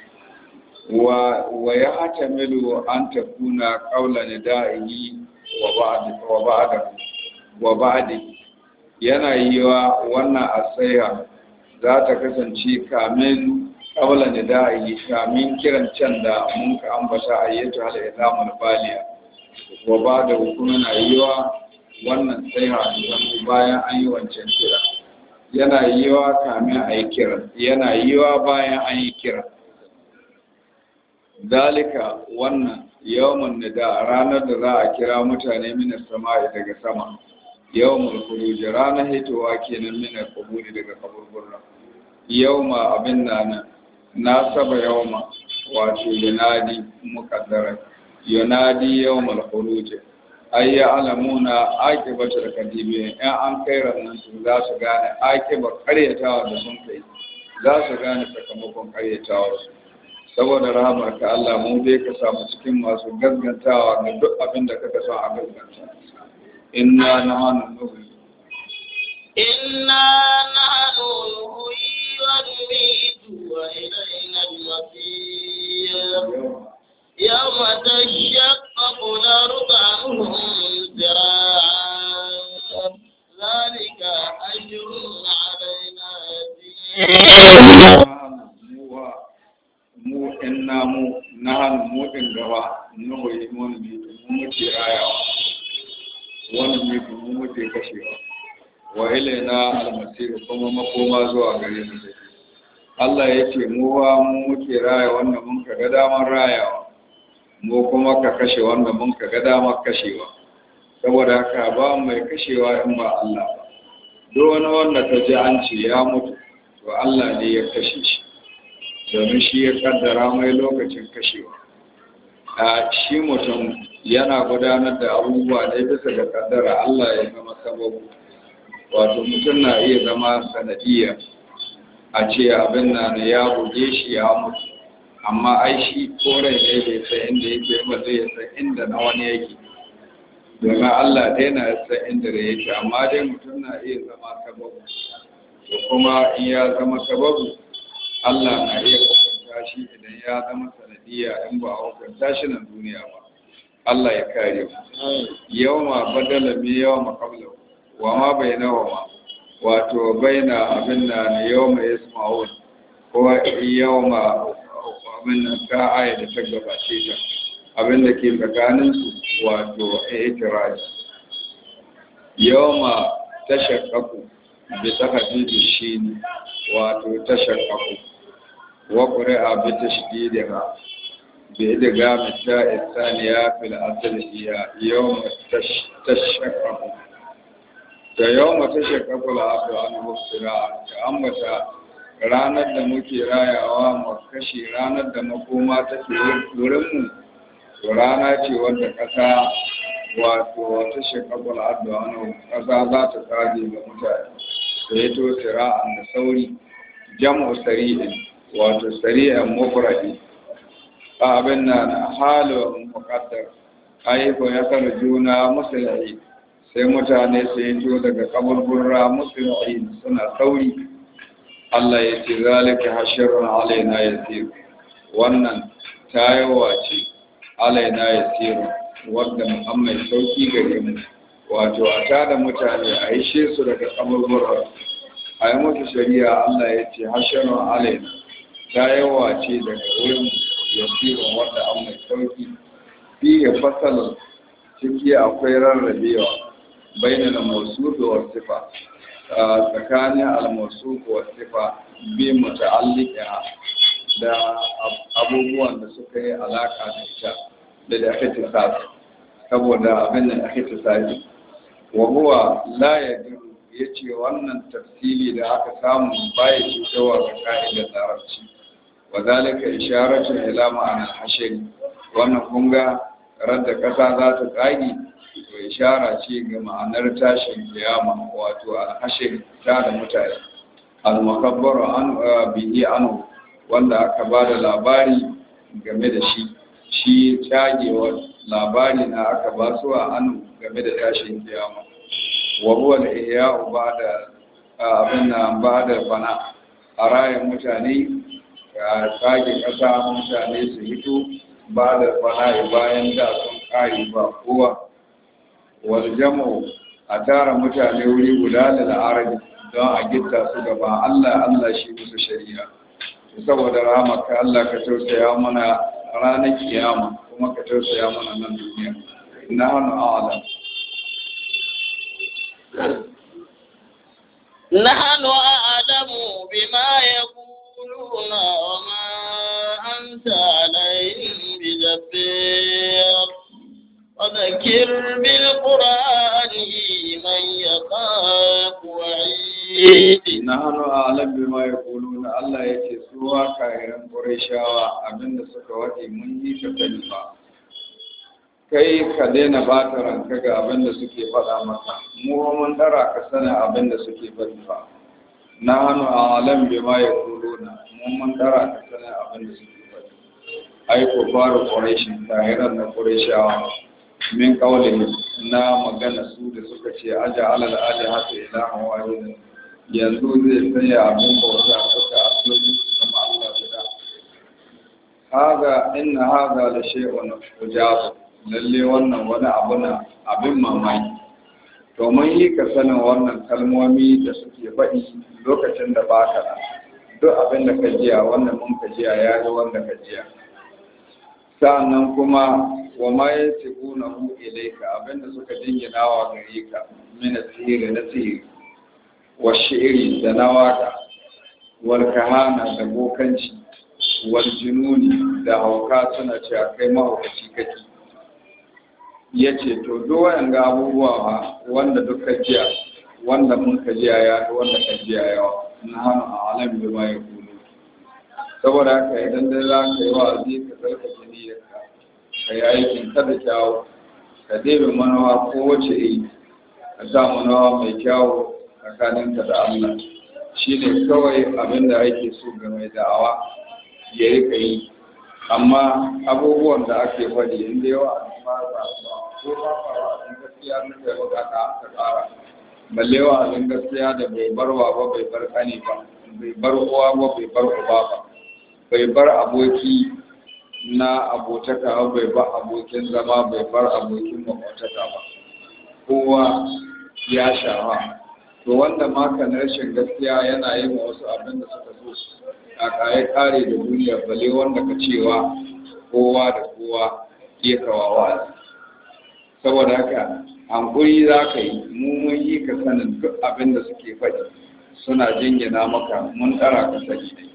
wa ya hatamilu an takuna qawla nida'i wa ba'd wa ba'd wa ba'd yana yiwa wannan asaiha za ta kasance kamin qawla nida'i kamin kiran can da mun ka ambata ayyatu hal ilamul baliya wa ba'd kuma na yiwa wannan saiha idan bayan an yi wancan kira yana yiwa kamin ayi kira yana yiwa bayan an yi kira dalika wannan yawmun nida ranar da za a kira mutane minas sama'i daga sama yawmul khuruj ranar hitowa kenan minas quburi daga kaburburra yawma abin nan na saba yawma wato yunadi muqaddara yunadi yawmul khuruj ay ya'lamuna aqibatul kadibi in an kai ranan su za su gane aqibar karyatawa da sun kai za su gane sakamakon karyatawa su saboda rahamar ka Allah mu dai ka samu cikin masu gaggantawa ga duk abin da kaka son a gagganta inna nahnu nuhi inna nahnu nuhyi wa numiitu wa ilayna al-masir yawma tashaqqaqu al-ardu anhum zira'an dhalika ajrun 'alayna mu in namu na hannu mutin gaba nuhu yi wani biyu mu muke rayawa wani biyu mu muke kashewa wa ilaina almasir kuma makoma zuwa gare mu dai Allah ya ce mu wa mu muke raya wanda mun ka ga damar rayawa mu kuma ka kashe wanda mun ka ga damar kashewa saboda haka ba mai kashewa in ba Allah ba duk wani wanda ka ji an ce ya mutu to Allah ne ya kashe shi domin shi ya kaddara mai lokacin kashewa a shi mutum yana gudanar da abubuwa da bisa ga kaddara Allah ya zama sababu wato mutum na iya zama sanadiyya a ce abin na ya buge shi ya mutu amma ai shi koren ne bai san inda yake ba zai san inda na wani yake domin Allah ɗaya na san inda da yake, amma dai mutum na iya zama sababu, to kuma in ya zama sababu Allah na iya hukunta shi idan ya zama sanadiyya in ba a hukunta shi nan duniya ba. Allah ya kare mu. Yawma badala bi yawma qabla wa ma bainahuma, wato baina abin da ne yawma yasma'un ko yawma abin da ta aya da ta gabace ta, abin da ke tsakanin su wato i'tiraj. Yawma tashaqqaqu bi tahdidi shin, wato tashaqqaqu wa qira'a bi tashdidiha بإدغام التاء الثانية في الأصل هي يوم تشقق يوم تشقق الأرض عنه افتراء كأمتا ranar da muke rayawa mu kashe ranar da makoma take wurinmu, to rana ce wanda ƙasa wato wata shekabul addu'anu ƙasa za ta tsage ga mutane da ya to tira'an da sauri, jam'u sari'in wato sari'an mufradi abin na na halin mukaddar ayyukan ya kara juna musulmi, sai mutane su yi to daga kaburburra musulmi suna sauri. Allah ya ce zalika hashirun alaina yasir, wannan tayowa ce alaina yasir wadda muhammad sauki gare mu, wato a tada mutane a yi she su daga kaburburra a yi musu shari'a. Allah ya ce hashirun alaina tayowa ce daga wurin yasirin wanda an mai sauki. Fiye fasalin ciki akwai rarrabewa bayan al-mawsuf wa sifa, tsakanin al-mawsuf wa sifa bi muta'alliqa da abubuwan da suka yi alaka da ita da da ake tsasa, saboda abin da ake tsasa wa huwa la yadiru, yace wannan tafsili da aka samu baya cewa ga ka'idar larabci. وذلك إشارة إلى معنى الحشر, wannan kunga radda kasa za ta tsagi to ishara ce ga ma'anar tashin kiyama, wato al-hashr ta da mutane, al-makabbaru an bihi anhu, wanda aka ba da labari game da shi shi tsagewa labari na aka ba su a anhu game da tashin kiyama. wa huwa al-ihya'u ba'da abin nan ba'da fana, a rayin mutane ka tsage ƙasa mutane su hito ba da fana'i bayan da sun ƙari ba kowa. Wal jam'u, a tara mutane wuri guda da la'arabi don a gitta su gaba Allah Allah shi musu shari'a. Saboda rahmaka Allah ka tausaya mana ranar kiyama, kuma ka tausaya mana nan duniya. Inna hannu a'lam. نحن أعلم بما يقولون وما أنت عليهم بجبار وذكر بالقرآن من يخاف وعيد. نحن أعلم بما يقولون. الله يتسوى كائرا قريشاوا أبن سكواتي مني كتنفا. kai ka daina bata ranka ga abin da suke faɗa maka, mu mun dara ka sana abin da suke faɗi fa. Na hannu a alam bi ma ya kuro na, mu mun dara ka sana abin da suke faɗi. Ai ko fara ƙorashin tahiran na ƙorashawa min ƙaunin na magana su da suka ce aja alal aja hasa ilahan wahidin, yanzu zai sanya abin bauta suka asali kuma Allah guda. Haga inna haga la shay'un ujabu, lalle wannan wani abu na abin mamaki. To mun yi ka sanin wannan kalmomi da suke faɗi lokacin da ba ka nan, duk abin da ka jiya wannan mun ka jiya ya yi wanda ka jiya. Sa'annan kuma wa ma ya teku na hu ilaika, abin da suka jingina wa gare ka mina sihiri na sihiri wa shi'iri da na waka wal kahana da bokanci wal jununi da hauka suna cewa kai mahaukaci kake. Ya ce to doyan ga abubuwa wanda duka jiya wanda mun ka jiya ya wanda ka jiya yawa na hannu a alam da ma ya kulu. Saboda haka idan dai za ka yi wa'azi ka tsarkake niyyarka, ka yi aikin ka da kyawu, ka ɗebe manawa ko wace iri, ka sa manawa mai kyawu tsakaninka da Allah. Shi ne kawai abin da ake so ga mai da'awa ya rika yi. Amma abubuwan da ake faɗi inda yawa a ba ko ba ba wa'azin gaskiya na kai ba ka aka ƙara balle wa'azin gaskiya da bai bar wa ba bai bar kani ba bai bar uwa ba bai bar uba ba bai bar aboki na abotaka ba bai bar abokin zama bai bar abokin makwataka ba kowa ya shawa to wanda maka na rashin gaskiya yana yin wasu abin da suka so a kaye kare da duniya balle wanda ka cewa kowa da kowa ke kawawa saboda haka hankuri za ka yi mu mun yi ka sanin duk abin da suke faɗi suna jingina maka mun ɗara ka sani ne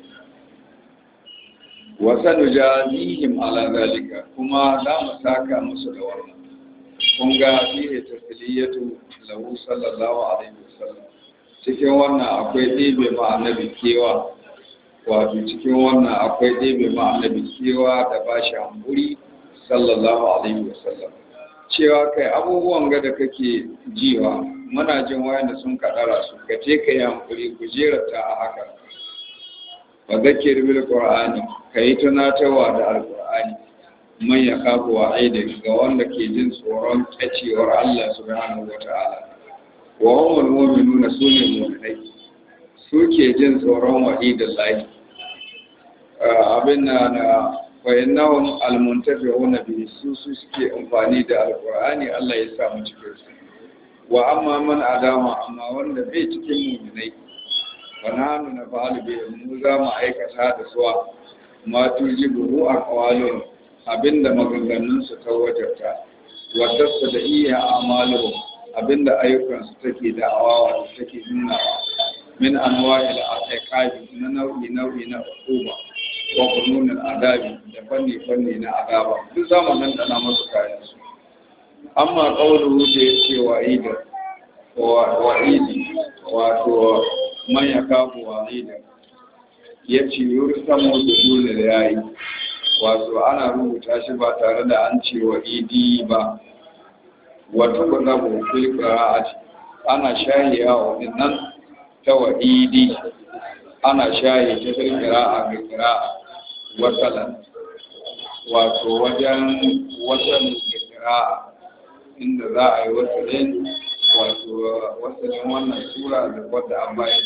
wasa nujazihim ala zalika kuma za mu saka musu da wannan kun ga fiye tasliyatu lahu sallallahu alaihi wasallam cikin wannan akwai ɗebe ma annabi kewa wato cikin wannan akwai ɗebe ma annabi kewa da bashi hankuri sallallahu alaihi wasallam cewa kai abubuwan ga da kake jiwa muna jin wayanda sun kadara su ka ce ka yi hankuri ku jerata a haka wa zakir bil qur'ani kai tunatarwa da alqur'ani man ya kafu wa aida ga wanda ke jin tsoron kacewar Allah subhanahu wataala wa humul mu'minuna sunne mu'minai suke jin tsoron wa'idallahi abin na wa innahum almuntafi'una bihi su su suke amfani da alqur'ani Allah ya sa mu cikin su wa amma man adama amma wanda bai cikin mu'minai wa nahnu nafa'alu bi mu za mu aikata da suwa ma tujibu aqwalun abinda maganganun su ta wajarta wa dasu da iya amalu abinda ayyukan su take da awawa take nuna min anwa'il aqabi na nau'i nau'i na hukuma wa qanunul adabi da fanni fanni na adaba duk zamanin da na masu kayan su amma qawluhu da yake wa'ida wa wa'idi wato man yakafu wa'ida yace yursamu dole da yayi wato ana rubuta shi ba tare da an ce wa'idi ba wato kunabu fil qira'ati ana shahiya wannan ta wa'idi ana shahi ta fil qira'a ga qira'a wasalan wato wajen wasan qira'a inda za a yi wasalin wato wasalin wannan sura da wadda an bayar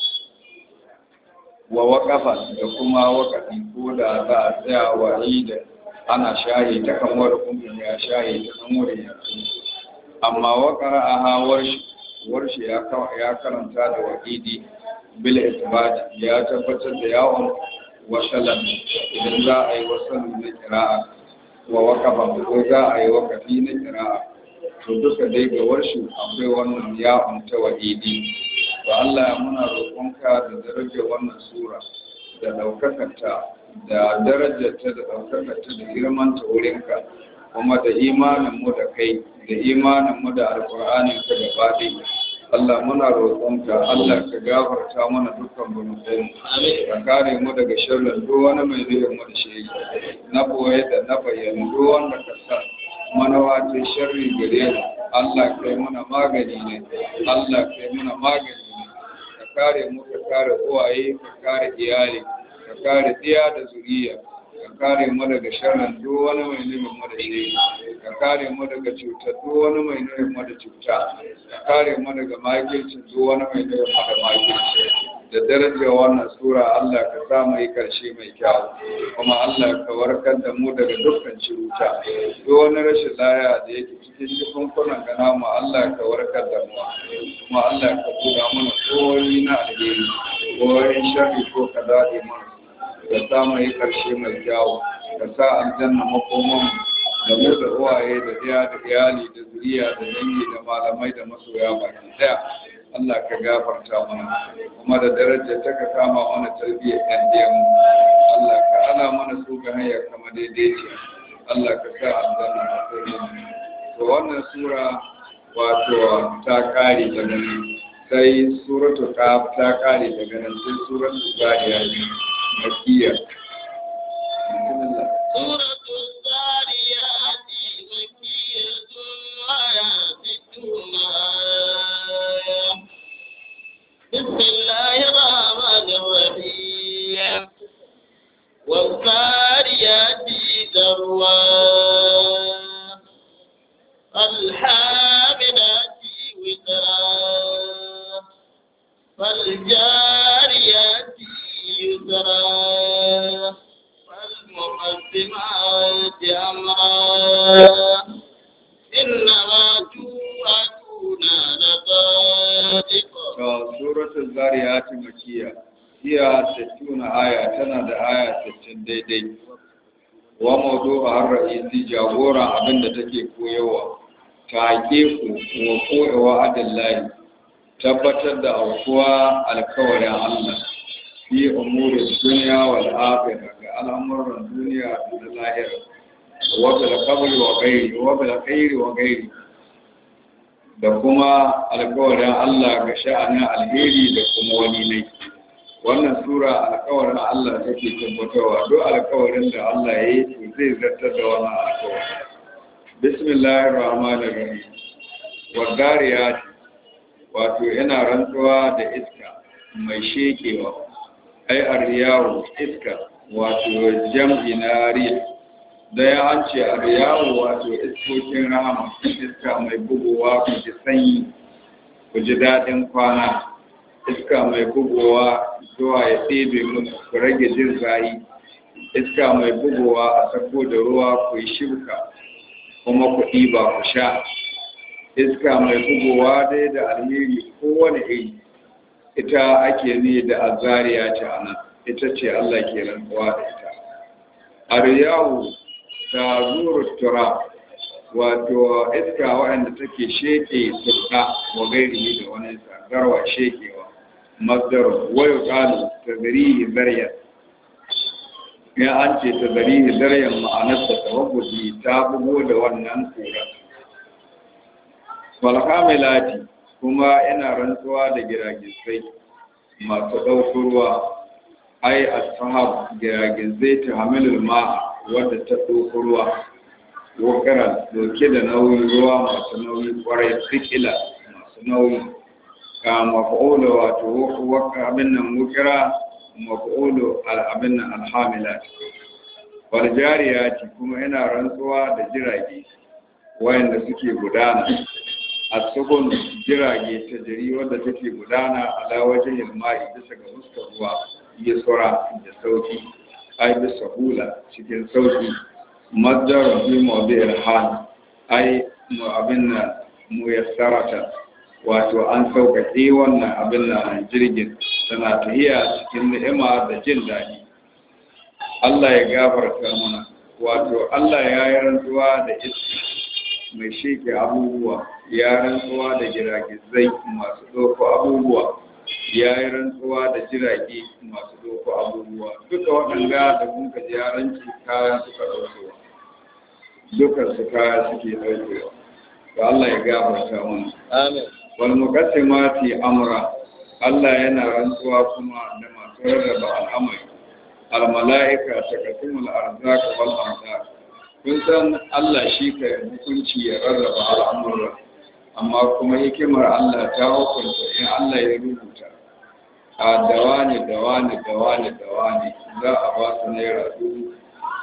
wa waqafa da kuma waqafi ko da za a tsaya wa'ida ana shahi ta kamar kuma ya shahi ta kamar ya amma waqara'aha warshi warshi ya ya karanta da wa'idi bil isbat ya tabbatar da yawon wasalan idan za a yi wasalin na qira'a wa waqafa ko za a yi waqafi na qira'a to duka dai ga warshi akwai wannan yawon ta wa'idi to Allah muna roƙonka da darajar wannan sura da ɗaukakarta da darajarta da ɗaukakarta da girmanta wurinka kuma da imaninmu da kai da imaninmu da alƙur'anin ka gaba ɗaya Allah muna roƙonka Allah ka gafarta mana dukkan zunubanmu ka kare mu daga sharrin duk wani mai zai mu da shi na boye da na bayyana duk wanda ka sa mana wace sharri gare mu Allah kai muna magani ne Allah kai muna magani ka kare mu ka kare uwaye ka kare iyali ka kare diya da zuriya ka kare mu daga sharrin duk wani mai nufin mu da shi ka kare mu daga cutar duk wani mai nufin mu da cuta ka kare mu daga makircin duk wani mai nufin mu da makirci da darajar wannan sura Allah ka sa mu yi karshe mai kyau kuma Allah ka warkar da mu daga dukkan ciruta duk wani rashin laya da yake cikin jikunkunan ga namu Allah ka warkar da mu kuma Allah ka buɗa mana koyi na alheri koyi sharri ko ka dade mana ka sa mu yi karshe mai kyau ka sa aljanna makoman da mu da uwaye da iya da iyali da zuriya da dangi da malamai da masoya baki daya Allah ka gafarta mana kuma da darajar ta ka kama mana tarbiyyar ɗan ɗiyanmu Allah ka ana mana su ga hanya kama daidai ce Allah ka sa aljanna a tsaye to wannan sura wato ta kare daga nan sai suratu ta ta kare daga nan sai suratu zariyat makkiya bismillah suratu zariyat makkiyatun wa yasituna بسم الله الرحمن الرحيم والذاريات ذروا يسرا فالمقدمات أمرا إنما توعدون لصادق. سورة الذاريات مكية هي ستون آية تنا da aya sittin daidai wa mawdu'a ar-ra'isi jagora abinda take koyawa taqiqu wa koyawa adallahi tabbatar da aukuwa alkawarin Allah fi umurin duniya wal akhirah ga al'amuran duniya da lahira wa bil qabli wa ghairi wa bil khairi wa ghairi da kuma alkawarin Allah ga sha'anin alheri da kuma wani ne. Wannan sura alkawarin Allah take tabbatarwa duk alkawarin da Allah ya yi to zai zartar da wannan alkawarin. Bismillahir rahmanir rahim. Wa dariyat wato ina rantsuwa da iska mai shekewa ai arriyahu iska wato jam'i na riya da ya an ce arriyahu wato iskokin rahama iska mai bugowa ku ji sanyi ku ji daɗin kwana iska mai bugowa zuwa ya ɗebe musu ku rage jin zayi iska mai bugowa a sako da ruwa ku yi shibka kuma ku ɗiba ku sha iska mai bugowa dai da alheri kowane iri ita ake ne da azariya ce a nan ita ce Allah ke rantsuwa da ita ariyahu ta zuru tura wato iska waɗanda take sheke turka wa gairi da wani sagarwa shekewa masdar wayo kalu ta zarihi zarya ya an ce ta zarihi zaryan ma'anarsa tawagguji ta bugo da wannan kura walhamilati kuma ina rantsuwa da giragizai masu ɗaukurwa ai ashab giragizai ta hamilul ma'a wadda ta ɗaukurwa wakaran doke da nauyin ruwa masu nauyi kwarai sikila masu nauyi ka mafa'ulo wato waka abin nan wukira mafa'ulo abin nan alhamilat wal jariyati kuma ina rantsuwa da jirage wayanda suke gudana a tsohon jirage ta jiri wadda take gudana ala wajen ilma'i bisa ga fuskar ruwa ya tsora da sauki ai bisa hula cikin sauki madar bi mawdi'il hal ai mu abin nan muyassarata wato an sauƙaƙe wannan abin nan jirgin tana tahiya cikin ni'ima da jin daɗi Allah ya gafarta mana wato Allah ya yi rantsuwa da iska mai sheke abubuwa ya rantsuwa da giragizai masu ɗauko abubuwa ya yi rantsuwa da jirage masu ɗauko abubuwa duka waɗanda da kun ka ji yaranci kayan suka ɗaukowa duka su kaya suke ɗaukowa ga Allah ya gafarta mana amin wal muqaddimati amra Allah yana rantsuwa kuma da masu rarraba al'amari al mala'ika taqasimul arzaq wal amdar kun san Allah shi ka hukunci ya rarraba al'amura amma kuma hikimar Allah ta hukunta in Allah ya rubuta a dawani dawani dawani dawani za a ba su naira dubu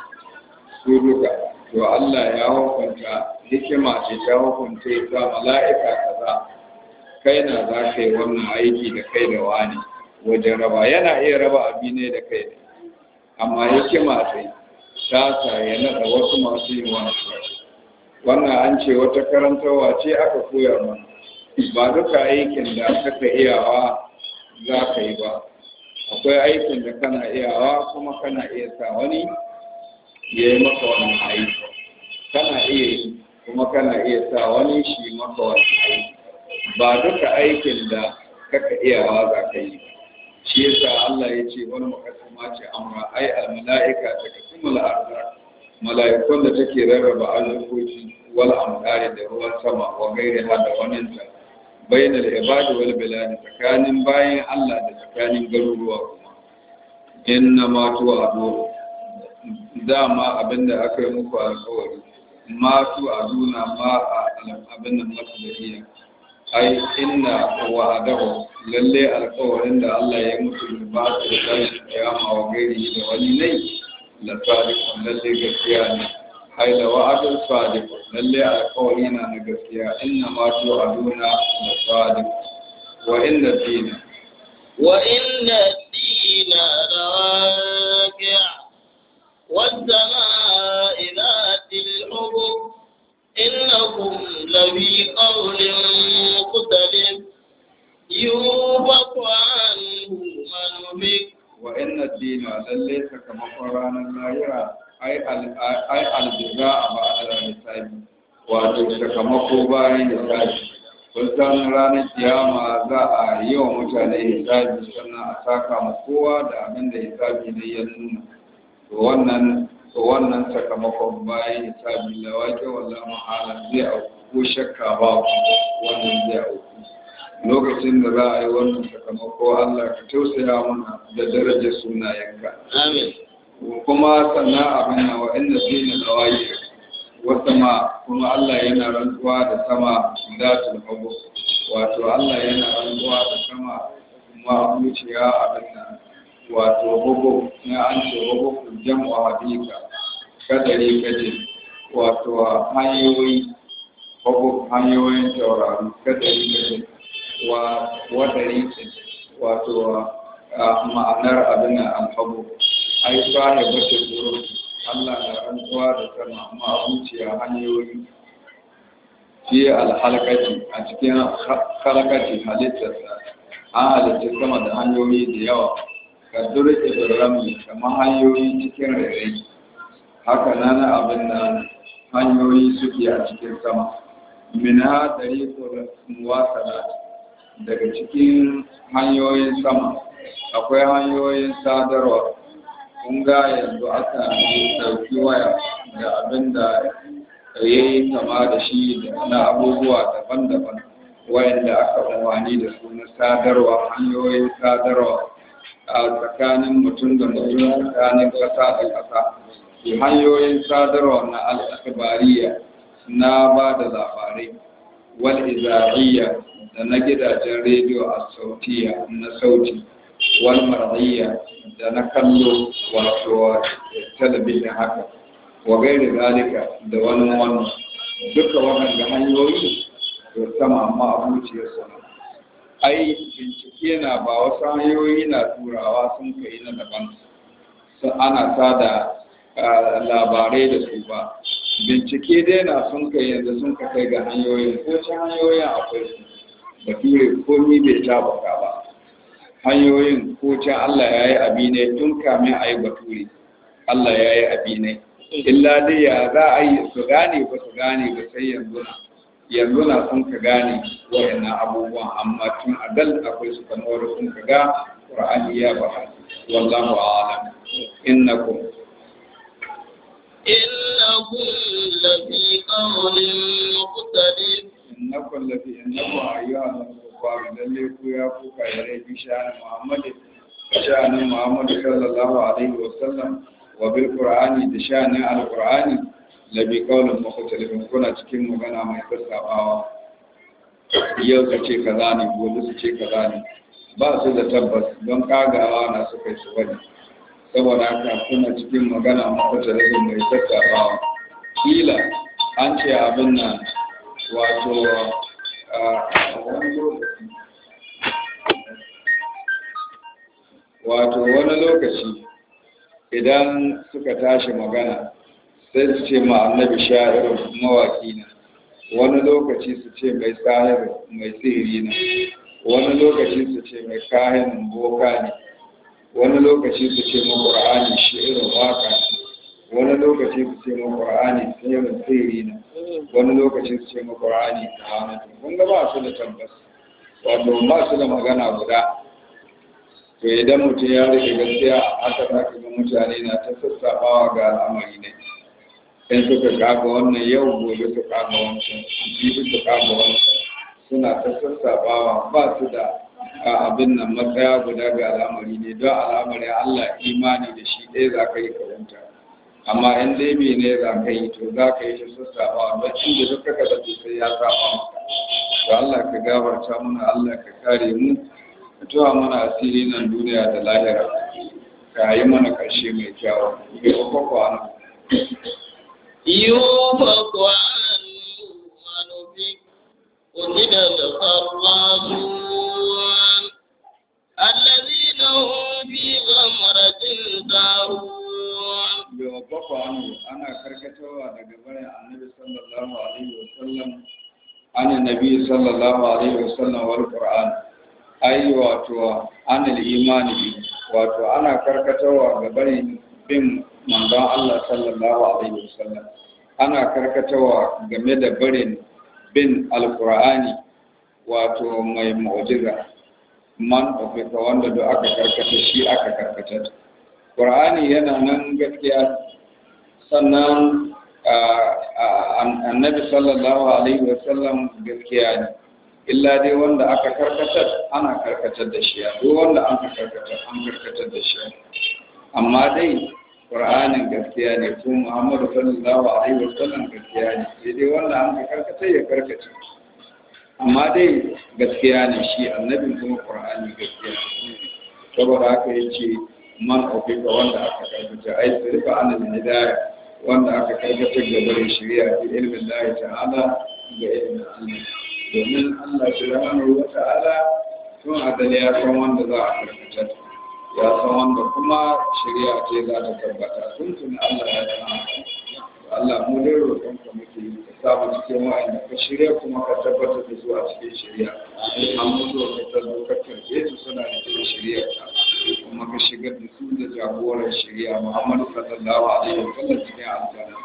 su duka to Allah ya hukunta hikima ce ta hukunta ya sa mala'ika kaza kai na za ka yi wannan aiki da kai da wani wajen raba yana iya raba abi ne da kai amma hikima sai ta sa ya naɗa wasu masu yin wani wannan an ce wata karantarwa ce aka koya mana ba duka aikin da kaka iyawa za ka yi ba akwai aikin da kana iyawa kuma kana iya sa wani ya yi maka wannan aiki kana iya yi kuma kana iya sa wani shi maka wannan aiki ba duka aikin da kaka iyawa za ka yi shi yasa Allah ya ce wani makasima ce amma ai al-mala'ika ta kasimul arzak mala'ikun da take rarraba arzikoki wal amdari da ruwan sama wa gairi hada wannan ta bainal ibadi wal bilad tsakanin bayan Allah da tsakanin garuruwa kuma inna ma tu'adu dama abinda aka yi muku alƙawari ma tu'aduna ma abinda masdariya ai inna wa'adahu lalle alƙawarin da Allah ya mutu ba su da tashi kiyama wa gairi da wani ne la sadiqun lalle gaskiya ne ai da wa'adun sadiqun lalle alƙawari na na gaskiya inna ma tu'aduna la sadiq wa inna dina wa inna dina نفق wa inna dina lalle sakamakon ranar lahira ai aljiza a ba'adar hisabi wato sakamako bayan hisabi kusan ranar kiyama za a yi wa mutane hisabi sannan a saka ma kowa da abin da hisabi ne ya nuna to wannan to wannan sakamakon bayan hisabi lawake wallahi mahala zai auku ko shakka ba wannan zai auku lokacin da za a yi wannan sakamako Allah ka tausaya mana da darajar sunayenka amin kuma sannan abin nan wa inna dina lawake wa sama kuma Allah yana rantsuwa da sama zatul hubu wato Allah yana rantsuwa da sama kuma zuciya abin nan wato hubu ne an ce hubu jam'u hadika kadari kace wato hanyoyi hubu hanyoyin taurari kadari kace wa wadari wato ma'anar abin alhabu ai sahibatu zuru Allah na rantsuwa da sama amma zuciya hanyoyi fi alhalqati a cikin halqati halittarsa an halitta sama da hanyoyi da yawa ka durke birrami kamar hanyoyi cikin rairai haka nan abin nan hanyoyi suke a cikin sama minha dariqul muwasalat daga cikin hanyoyin sama akwai hanyoyin sadarwa kun ga yanzu aka dauki waya da abin da ya yi kama da shi na abubuwa daban-daban wayanda aka amfani da su na sadarwa hanyoyin sadarwa a tsakanin mutum da mutum tsakanin ƙasa da ƙasa hanyoyin sadarwa na al'akabariya na ba da labarai wal izariya da na gidajen rediyo a sautiya na sauti wal mar'iyya da na kallo wato talabijin haka wa gairi zalika da wani wannan duka waɗanda hanyoyi to sama amma abuciyar sama ai bincike na ba wasu hanyoyi na turawa sun kai na daban sun ana sada labarai da su ba bincike dai na sun kai yanzu sun ka kai ga hanyoyin ko ci hanyoyin akwai su bature komi bai tabaka ba hanyoyin ko can Allah ya yi abi ne tun kamin a yi bature Allah ya yi abi ne illa dai ya za a yi su gane ba su gane ba sai yanzu na yanzu na sun ka gane wayannan abubuwan amma tun a dal akwai su kamar sun ka ga Qur'ani ya ba wallahu a'lam innakum innakum lafi qawlin muqtadir innakum lafi innakum ayyuhal kuffar lalle ku ya ku kai bi sha'an Muhammad sha'an Muhammad sallallahu alaihi wa sallam wa bil Qur'ani da sha'an al-Qur'ani labi qawlin muqtadir kuna cikin magana mai tsabawa yau kace kaza ne gobe su ce kaza ne ba su da tabbas don kagawa na su kai su bane saboda haka kuna cikin magana muqtadir mai tsabawa kila an ce abin nan wato wato wani lokaci idan suka tashi magana sai su ce ma annabi sha'irin mawaki na wani lokaci su ce mai sahir mai sihiri na wani lokaci su ce mai kahin boka ne wani lokaci su ce ma qur'ani shi'irin waka ne wani lokaci su ce ma qur'ani sihirin sihiri na wani lokaci su ce ma qur'ani kahanatu kun ga ba su da tabbas wato ba su da magana guda to idan mutum ya rike gaskiya haka za ka ga mutane na ta sassaɓawa ga al'amari ne in suka kaga wannan yau gobe su kaga wancan jibi su kaga wancan suna ta sassaɓawa ba su da abin nan matsaya guda ga al'amari ne don al'amarin Allah imani da shi ɗaya za ka yi karanta amma in dai bai ne za ka yi to za ka yi shi sassaɓawa don inda duk ka da sai ya saba maka to Allah ka gafarta mana Allah ka kare mu ka tuwa mana asiri nan duniya da lahira ka yi mana ƙarshe mai kyawu ya kwakwa ana يوفق عنه ونفك قتل الخراصون الذين هم في غمرة ساهون يوفق عنه أنا كركتوا لقبل النبي صلى الله عليه وسلم عن النبي صلى الله عليه وسلم والقرآن أي واتوا عن الإيمان به wato ana karkatawa ga barin bin manzon Allah sallallahu alaihi wasallam ana karkatawa game da barin bin alqur'ani wato mai mu'jiza man ofika wanda da aka karkata shi aka karkata qur'ani yana nan gaskiya sannan annabi sallallahu alaihi wasallam gaskiya ne illa dai wanda aka karkatar ana karkatar da shi duk wanda an karkatar an karkatar da shi amma dai qur'anin gaskiya ne ko muhammadu sallallahu alaihi wasallam gaskiya ne sai dai wanda an karkatar ya karkace amma dai gaskiya ne shi annabin kuma qur'ani gaskiya ne saboda haka yace man ofika wanda aka karkatar ai sirfa an hidayah wanda aka karkatar da bare shari'a fi ilmin Allah ta'ala ga ilmin Allah domin Allah subhanahu wa ta'ala tun adali ya san wanda za a karkatar ya san wanda kuma shari'a ce za ta tabbata tun tun Allah ya san Allah mu dai roƙon ka muke yi ka sa mu cikin wa'anda ka shirya kuma ka tabbatar da su a cikin shari'a an mutu ka tabbatar ka karbe su suna da cikin shari'a kuma ka shigar da su da jagoran shari'a Muhammadu sallallahu alaihi wa sallam cikin aljanna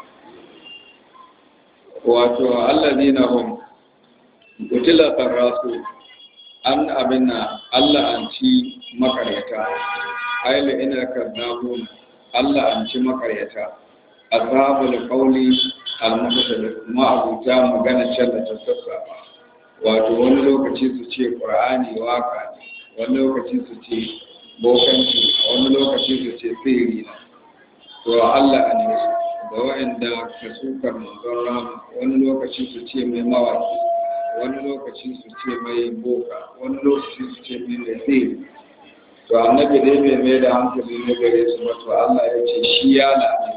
wato allazina hum kutila qarrasu an abinna Allah an ci makaryata ayla ina kadabun Allah an ci makaryata ashabul qawli al-mukhtalif ma abuta magana challa ta sassa wato wani lokaci su ce qur'ani waka ne wani lokaci su ce bokanci wani lokaci su ce sihiri ne to Allah an yi da wa'anda ka sukar manzon rama wani lokaci su ce mai mawaki wani lokaci su ce mai boka wani lokaci su ce mai mai sihiri to annabi dai bai mai da hankali na gare su ba to Allah ya ce shi ya la'ani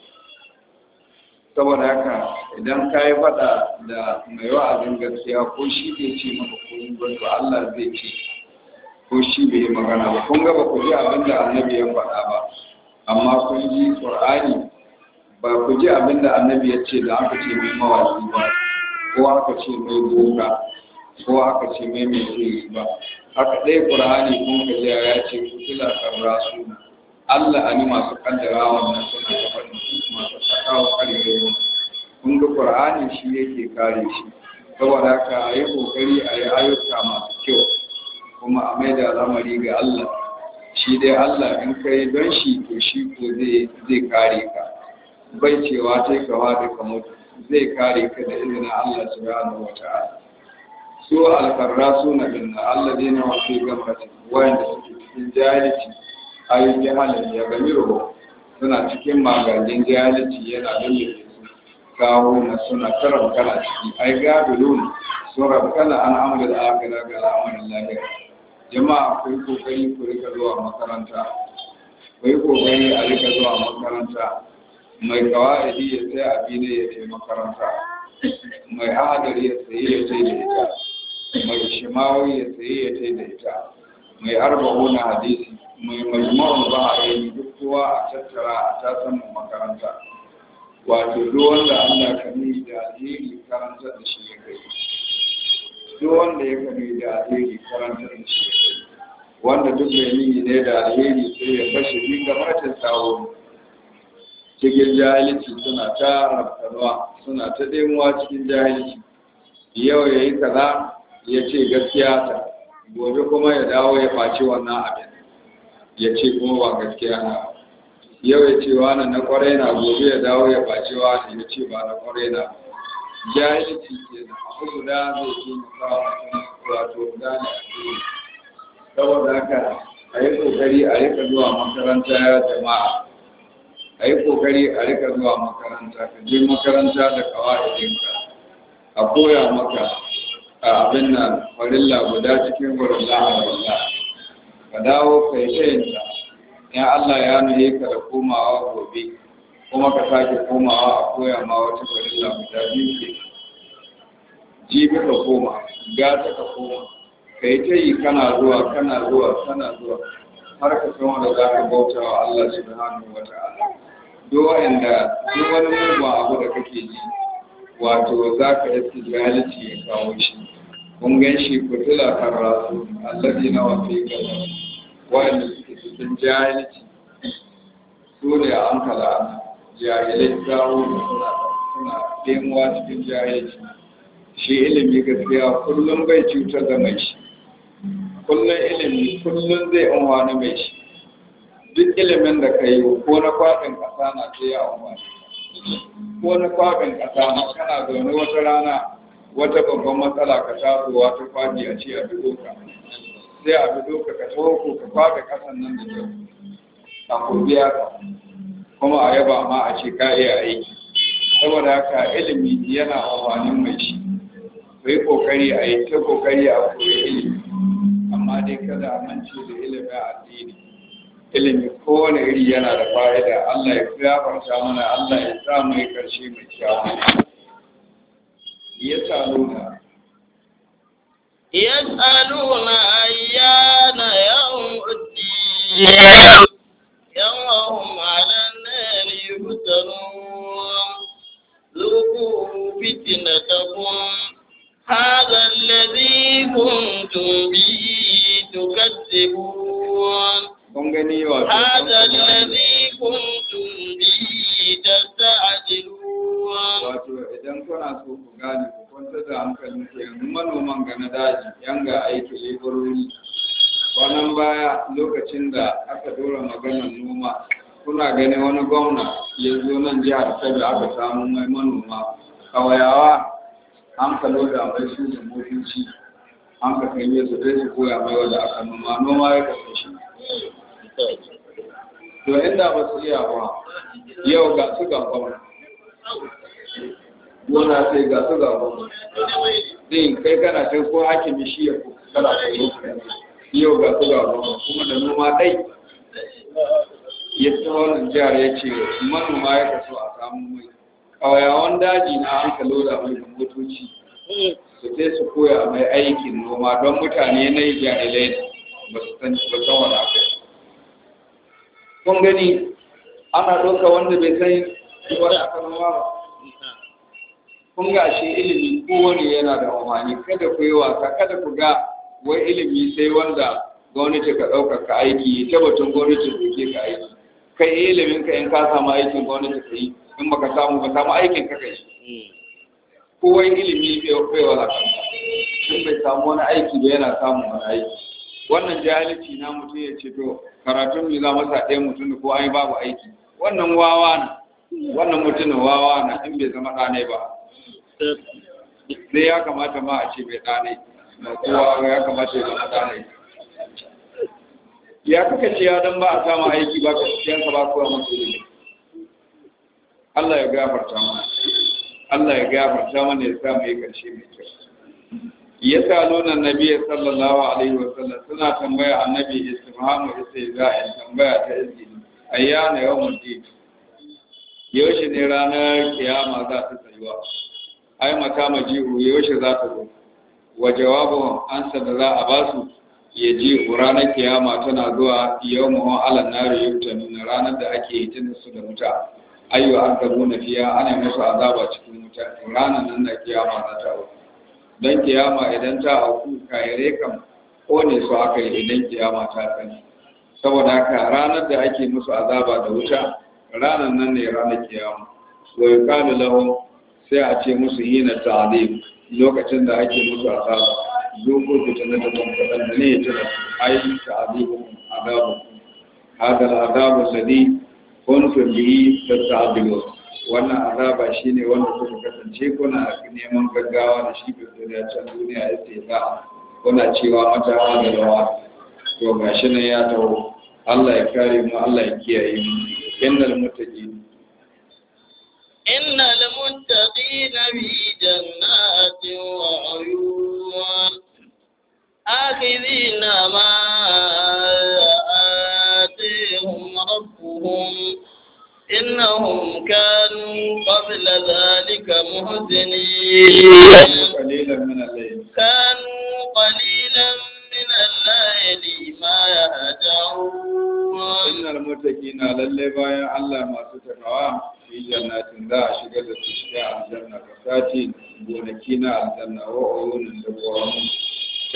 saboda haka idan ka yi faɗa da mai wa'azin gaskiya ko shi bai ce maka koyi ba to Allah zai ce ko shi bai yi magana ba kun ga ba ku ji abin da annabi ya faɗa ba amma kun ji Qur'ani ba ku ji abin da annabi ya ce da aka ce mai mawaki ba ko aka ce mai boka ko aka ce mai mai sirri ba haka ɗaya Qur'ani kun ka ji ya ce ku kila karra suna Allah ani masu kaddara wannan suna da faɗin masu sakawa karewa kun ga Qur'ani shi yake kare shi saboda haka a yi kokari a yi ayyuka masu kyau kuma a mai da al'amari ga Allah shi dai Allah in kai don shi to shi ko zai zai kare ka bai cewa sai ka wada ka mutu zai kare ka da izinin Allah subhanahu wata'ala su al-qarrasu na binna alladina wa fi gamratin wanda suke cikin jahilci ayyukan jahalin ya gamiro suna cikin magajin jahilci yana dole kawo na suna tarabkana ciki ai gabilun sun rabkana an amur da akira ga al'amarin lahira jama'a ku yi kokari ku rika zuwa makaranta ku yi kokari a rika zuwa makaranta mai kawa'idi ya sai abi ne ya ce makaranta mai ahadari ya sayi ya ce da ita mai shimawi ya sayi ya ce da ita mai arba'una hadisi mai majmu'ul bahari duk kowa a tattara a tasan makaranta wato duk wanda Allah ka ni da alheri karanta da shi ya kai duk wanda ya kani da alheri karanta da shi ya kai wanda duk mai ni ne da alheri sai ya bashi din ga matan sawo cikin jahilci suna ta rabtarwa suna ta demuwa cikin jahilci yau ya yi kaza ya ce gaskiya ta gobe kuma ya dawo ya faci wannan abin ya ce kuma ba gaskiya na yau ya ce wani na kwarai na gobe ya dawo ya faci wani ya ce ba na kwarai na jahilci ke na abu guda zai ce makawa mutum wato gane a cikin saboda haka a yi kokari a rika zuwa makaranta ya jama'a a yi kokari a rika zuwa makaranta ka je makaranta da kawa'idinka a koya maka a abin nan farilla guda cikin wurin la'amarla ka dawo ka yi shayinta in Allah ya nuhe ka da komawa gobe kuma ka sake komawa a koya ma wata farilla guda biyu ke jibi ka koma gata ka koma ka yi ta yi kana zuwa kana zuwa kana zuwa har ka san wanda za ka bauta wa Allah subhanahu wa ta'ala duk wanda duk wani mugun abu da kake ji wato za ka yi jahilci ya kawo shi kun gan shi kutula karatu allazi na wafi gaba wanda suke cikin jahilci su ne an kala jahilai zawo suna suna demuwa cikin jahilci. Shi ilimi gaskiya kullum bai cutar da mai shi, kullum ilimi kullum zai amfani mai shi. Duk ilimin da ka yi ko na kwaɗin ƙasa na sai ya amfani, ko na kwaɗin ƙasa na kana zaune wata rana wata babban matsala ka tasowa ta kwaɗi a ce a bi doka, sai a bi doka ka taho ko ka kwaɗa ƙasan nan da kyau a ko biya ka kuma a yaba ma a ce ka iya aiki. Saboda haka ilimi yana amfanin mai shi, ku yi ƙoƙari a yi ta ƙoƙari a koyi ilimi, amma dai kada a mance da ilimin addini. Ilimi kowane iri yana da fa'ida. Allah ya gafarta mana, Allah ya sa mu yi ƙarshe mai kyau. Yasaluna yasaluna ayyana yawmuddin yawma hum 'alan nari yuftanun zuqu fitnatakum hadha alladhi kuntum bihi tukadzibun. Kun gani wato hadha alladhi kuntum bihi tasta'jilun. Wato idan kuna so ku gane ku kwantar da hankalin ku, yanzu manoman ga na daji yan ga aiki leburori. Wannan baya lokacin da aka dora maganar noma, kuna gani wani gwamna ya zo nan jihar Kebbi aka samu mai manoma kawayawa an ka loda mai su da motoci an ka kai su dai su koya mai wanda aka noma noma ya kashe shi. To inda ba su iya ba yau ga su ga gwamna gona sai ga su ga gwamna din kai kana kai ko hakimi shi ya ko kana kai yau ga su ga gwamna kuma da noma dai ya ta wannan jihar ya ce manoma ya kaso a samu mai kawayawan daji na an ka loda mai da motoci su sai su koya mai aikin noma don mutane na yi jahilai ba su san wani aka yi. Kun gani ana ɗauka wanda bai san wani aka noma ba. Kun ga shi ilimi kowane yana da amfani, kada ku yi wasa, kada ku ga wai ilimi sai wanda gwamnati ka ɗaukar ka aiki, ta batun gwamnati da ke ka aiki. Kai ilimin ka in ka samu aikin gwamnati ka yi, in baka samu ba samu aikin ka kai. Kowai ilimi bai wala kanta, in bai samu wani aiki ba yana samun wani aiki. Wannan jahilci na mutum ya ce to karatun mai za masa ɗaya mutum da ko an yi babu aiki. Wannan wawa na, wannan mutumin wawa na in bai zama ɗanai ba. Sai ya kamata ma a ce bai ɗanai, ba kowa ya kamata ya zama ɗanai. Ya kaka ce ya don ba a samun aiki ba ka yanka ba kowa masu ilimi. Allah ya gafarta mana. Allah ya gafarta mana ya sa mu yi ƙarshe mai kyau. Ya saluna annabi sallallahu alaihi wasallam suna tambaya annabi istifhamu istiza'in tambaya ta izini ayyana yawmul din. Yaushe ne ranar kiyama za ta tsayuwa? Ai mata maji'u yaushe za ta zo? Wa jawabu ansa da za a basu ya ji ranar kiyama tana zuwa yawmuhu ala nari yuftanuna, ranar da ake hitin su da wuta. Ayyu an gabuna fiya ana musu azaba cikin wuta. Ranar nan da kiyama za ta auku. Don kiyama idan ta auku kayare kam kone su aka yi idan kiyama ta sani. Saboda haka ranar da ake musu azaba da wuta ranar nan ne ranar kiyama. Wa yuqalu lahum sai a ce musu hina ta'dib lokacin da ake musu azaba zuku fitan da tambadan da ne ta ai ta'dibu azabu hadal azabu alladhi kuntum bihi tasta'dibun. Wannan azaba shine wanda kuka kasance kuna neman gaggawa da shi da duniya can duniya ya ce za kuna cewa mata da rawa to gashi nan ya taho. Allah ya kare mu, Allah ya kiyaye mu. Innal muttaqin innal muttaqina fi jannatin wa uyun akhidina ma atihum rabbuhum إنهم كانوا قبل ذلك محسنين قليلا من الليل كانوا قليلا من الليل ما يهجعون إن المتقين للي بايا الله ما ستقوا في جنات ذا شغل تشجع الجنة فساتين بونكينا الجنة وعيون الدبوان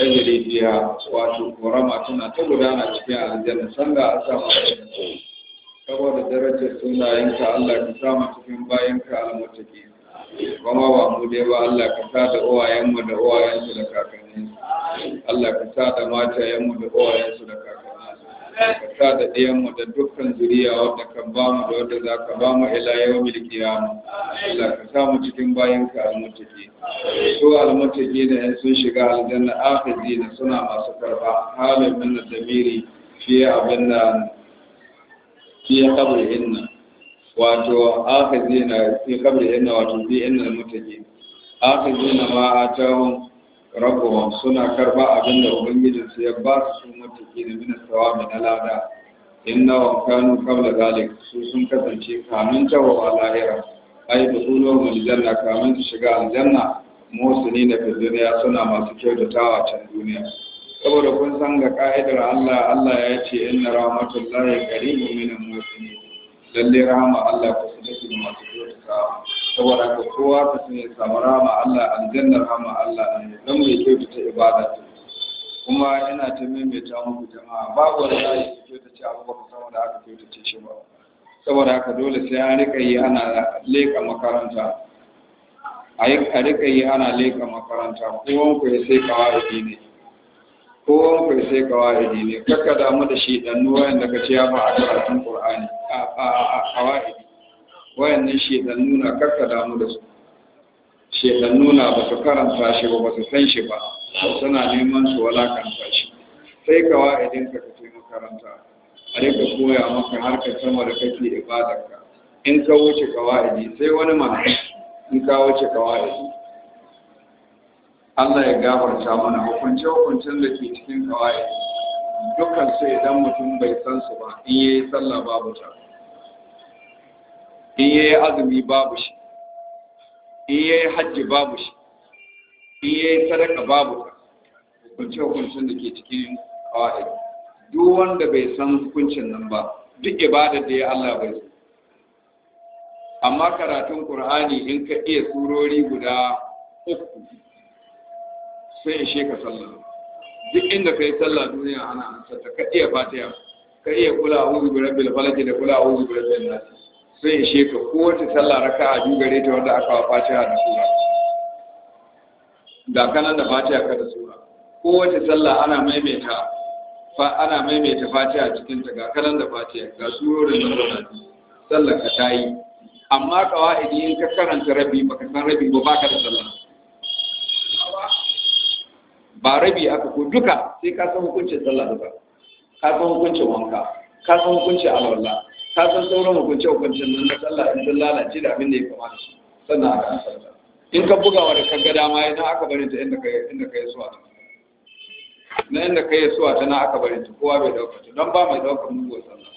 tajiri biya wato korama tana ta gudana cikin aljanna sanda a samu saboda darajar sunayenka Allah ka samu cikin bayanka almutaki kuma ba mu dai ba Allah ka sa da uwayenmu da uwayensu da kakanni Allah ka sa da matayenmu da uwayensu da kakanni ka sa da ɗiyanmu da dukkan zuriya wadda kan ba mu da wadda za ka ba mu ila yau mil kiyama Allah ka sa mu cikin bayanka almutaki su almutaki da yan sun shiga aljanna akhizina suna masu karba halin min damiri fi abin da fi qabrihinna wato akhizina fi qabrihinna wato fi innal mutaqin akhizina ma atahum rabbuhum suna karba abinda ubangijin su ya ba su mutaqin min sawabi na lada inna kanu qabla zalik su sun kasance kamin tawa lahira ai da kullu aljanna kamin su shiga aljanna musulmi na fi duniya suna masu kyautatawa can duniya saboda kun san ga ka'idar Allah Allah ya ce inna rahmatullahi qaribun minal muhsinin lalle rahama Allah ku sadaki da masu kyautatawa saboda ka kowa ka san ya samu rahama Allah aljannar rahama Allah ne dan mai kyautata ibada kuma ina ta maimaita muku jama'a babu wanda ya kyautace abu ba kuma da aka kyautace shi ba saboda haka dole sai an rika yi ana leka makaranta a rika yi ana leka makaranta kowan ku ya sai kawai ne kowan ku sai kawai ne kakka damu da shi dan nuwa inda ka ce ya ba a karatun Qur'ani a a kawai wayannan shi dan nuna kakka damu da su shi dan nuna ba su karanta shi ba ba su san shi ba suna neman su walakanta shi sai kawai idan ka tafi makaranta a rika koya maka harkar sama da kake ibadarka in ka wuce kawai sai wani mana in ka wuce kawai Allah ya gafarta mana hukunce-hukuncen da ke cikin kawai dukkan su idan mutum bai san su ba in yayi sallah babu ta in yayi azumi babu shi in yayi hajji babu shi in yayi sadaka babu ta hukunce-hukuncen da ke cikin kawai duk wanda bai san hukuncin nan ba duk ibadar da ya Allah bai so amma karatun Qur'ani in ka iya surori guda uku sai ishe ka sallah duk inda kai sallah duniya ana ansar ka iya fatiha ka iya kula a'udhu bi rabbil falaq da kula a'udhu bi rabbin nas sai ishe ka kowace sallah raka'a biyu gare ta wanda aka wa fatiha da sura da kanan da fatiha ka da sura kowace sallah ana maimaita fa ana maimaita fatiha cikin ta ga kanan da fatiha ga surorin nan da sallar ka tayi amma kawaidi in ka karanta rabi baka san rabi ba baka da sallah ba rabi aka ko duka sai ka san hukuncin sallah duka ka san hukuncin wanka ka san hukuncin alwala ka san sauran hukunce hukuncin nan na sallah in sun lalace da abin da ya kamata shi sannan aka sallah in ka bugawa da kaga dama idan aka bari ta inda kai inda kai suwa na inda kai suwa ta na aka bari ta kowa bai dauka ta don ba mai daukar mugu sallah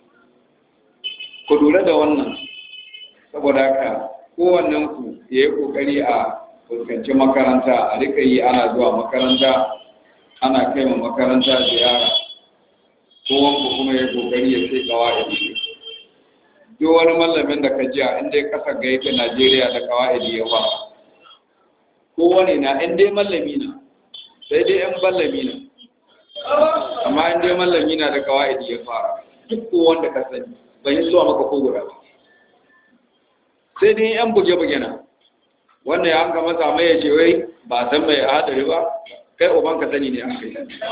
ku lura da wannan saboda haka kowannen ku ya yi kokari a fuskanci makaranta a rika yi ana zuwa makaranta ana kai ma makaranta ziyara kowanku kuma ya kokari ya sai kawa'idi duk wani mallamin da ka ji a inda ya kasa ga yake Najeriya da kawa'idi ya fara kowane na in dai mallami na sai dai yan mallami na amma in dai mallami na da kawa'idi ya fara duk wanda ka sani ban yi zuwa maka ko guda ba sai dai yan buge-buge na wanda ya hanga masa mai ya ce wai ba san mai hadari ba kai uban ka sani ne an kai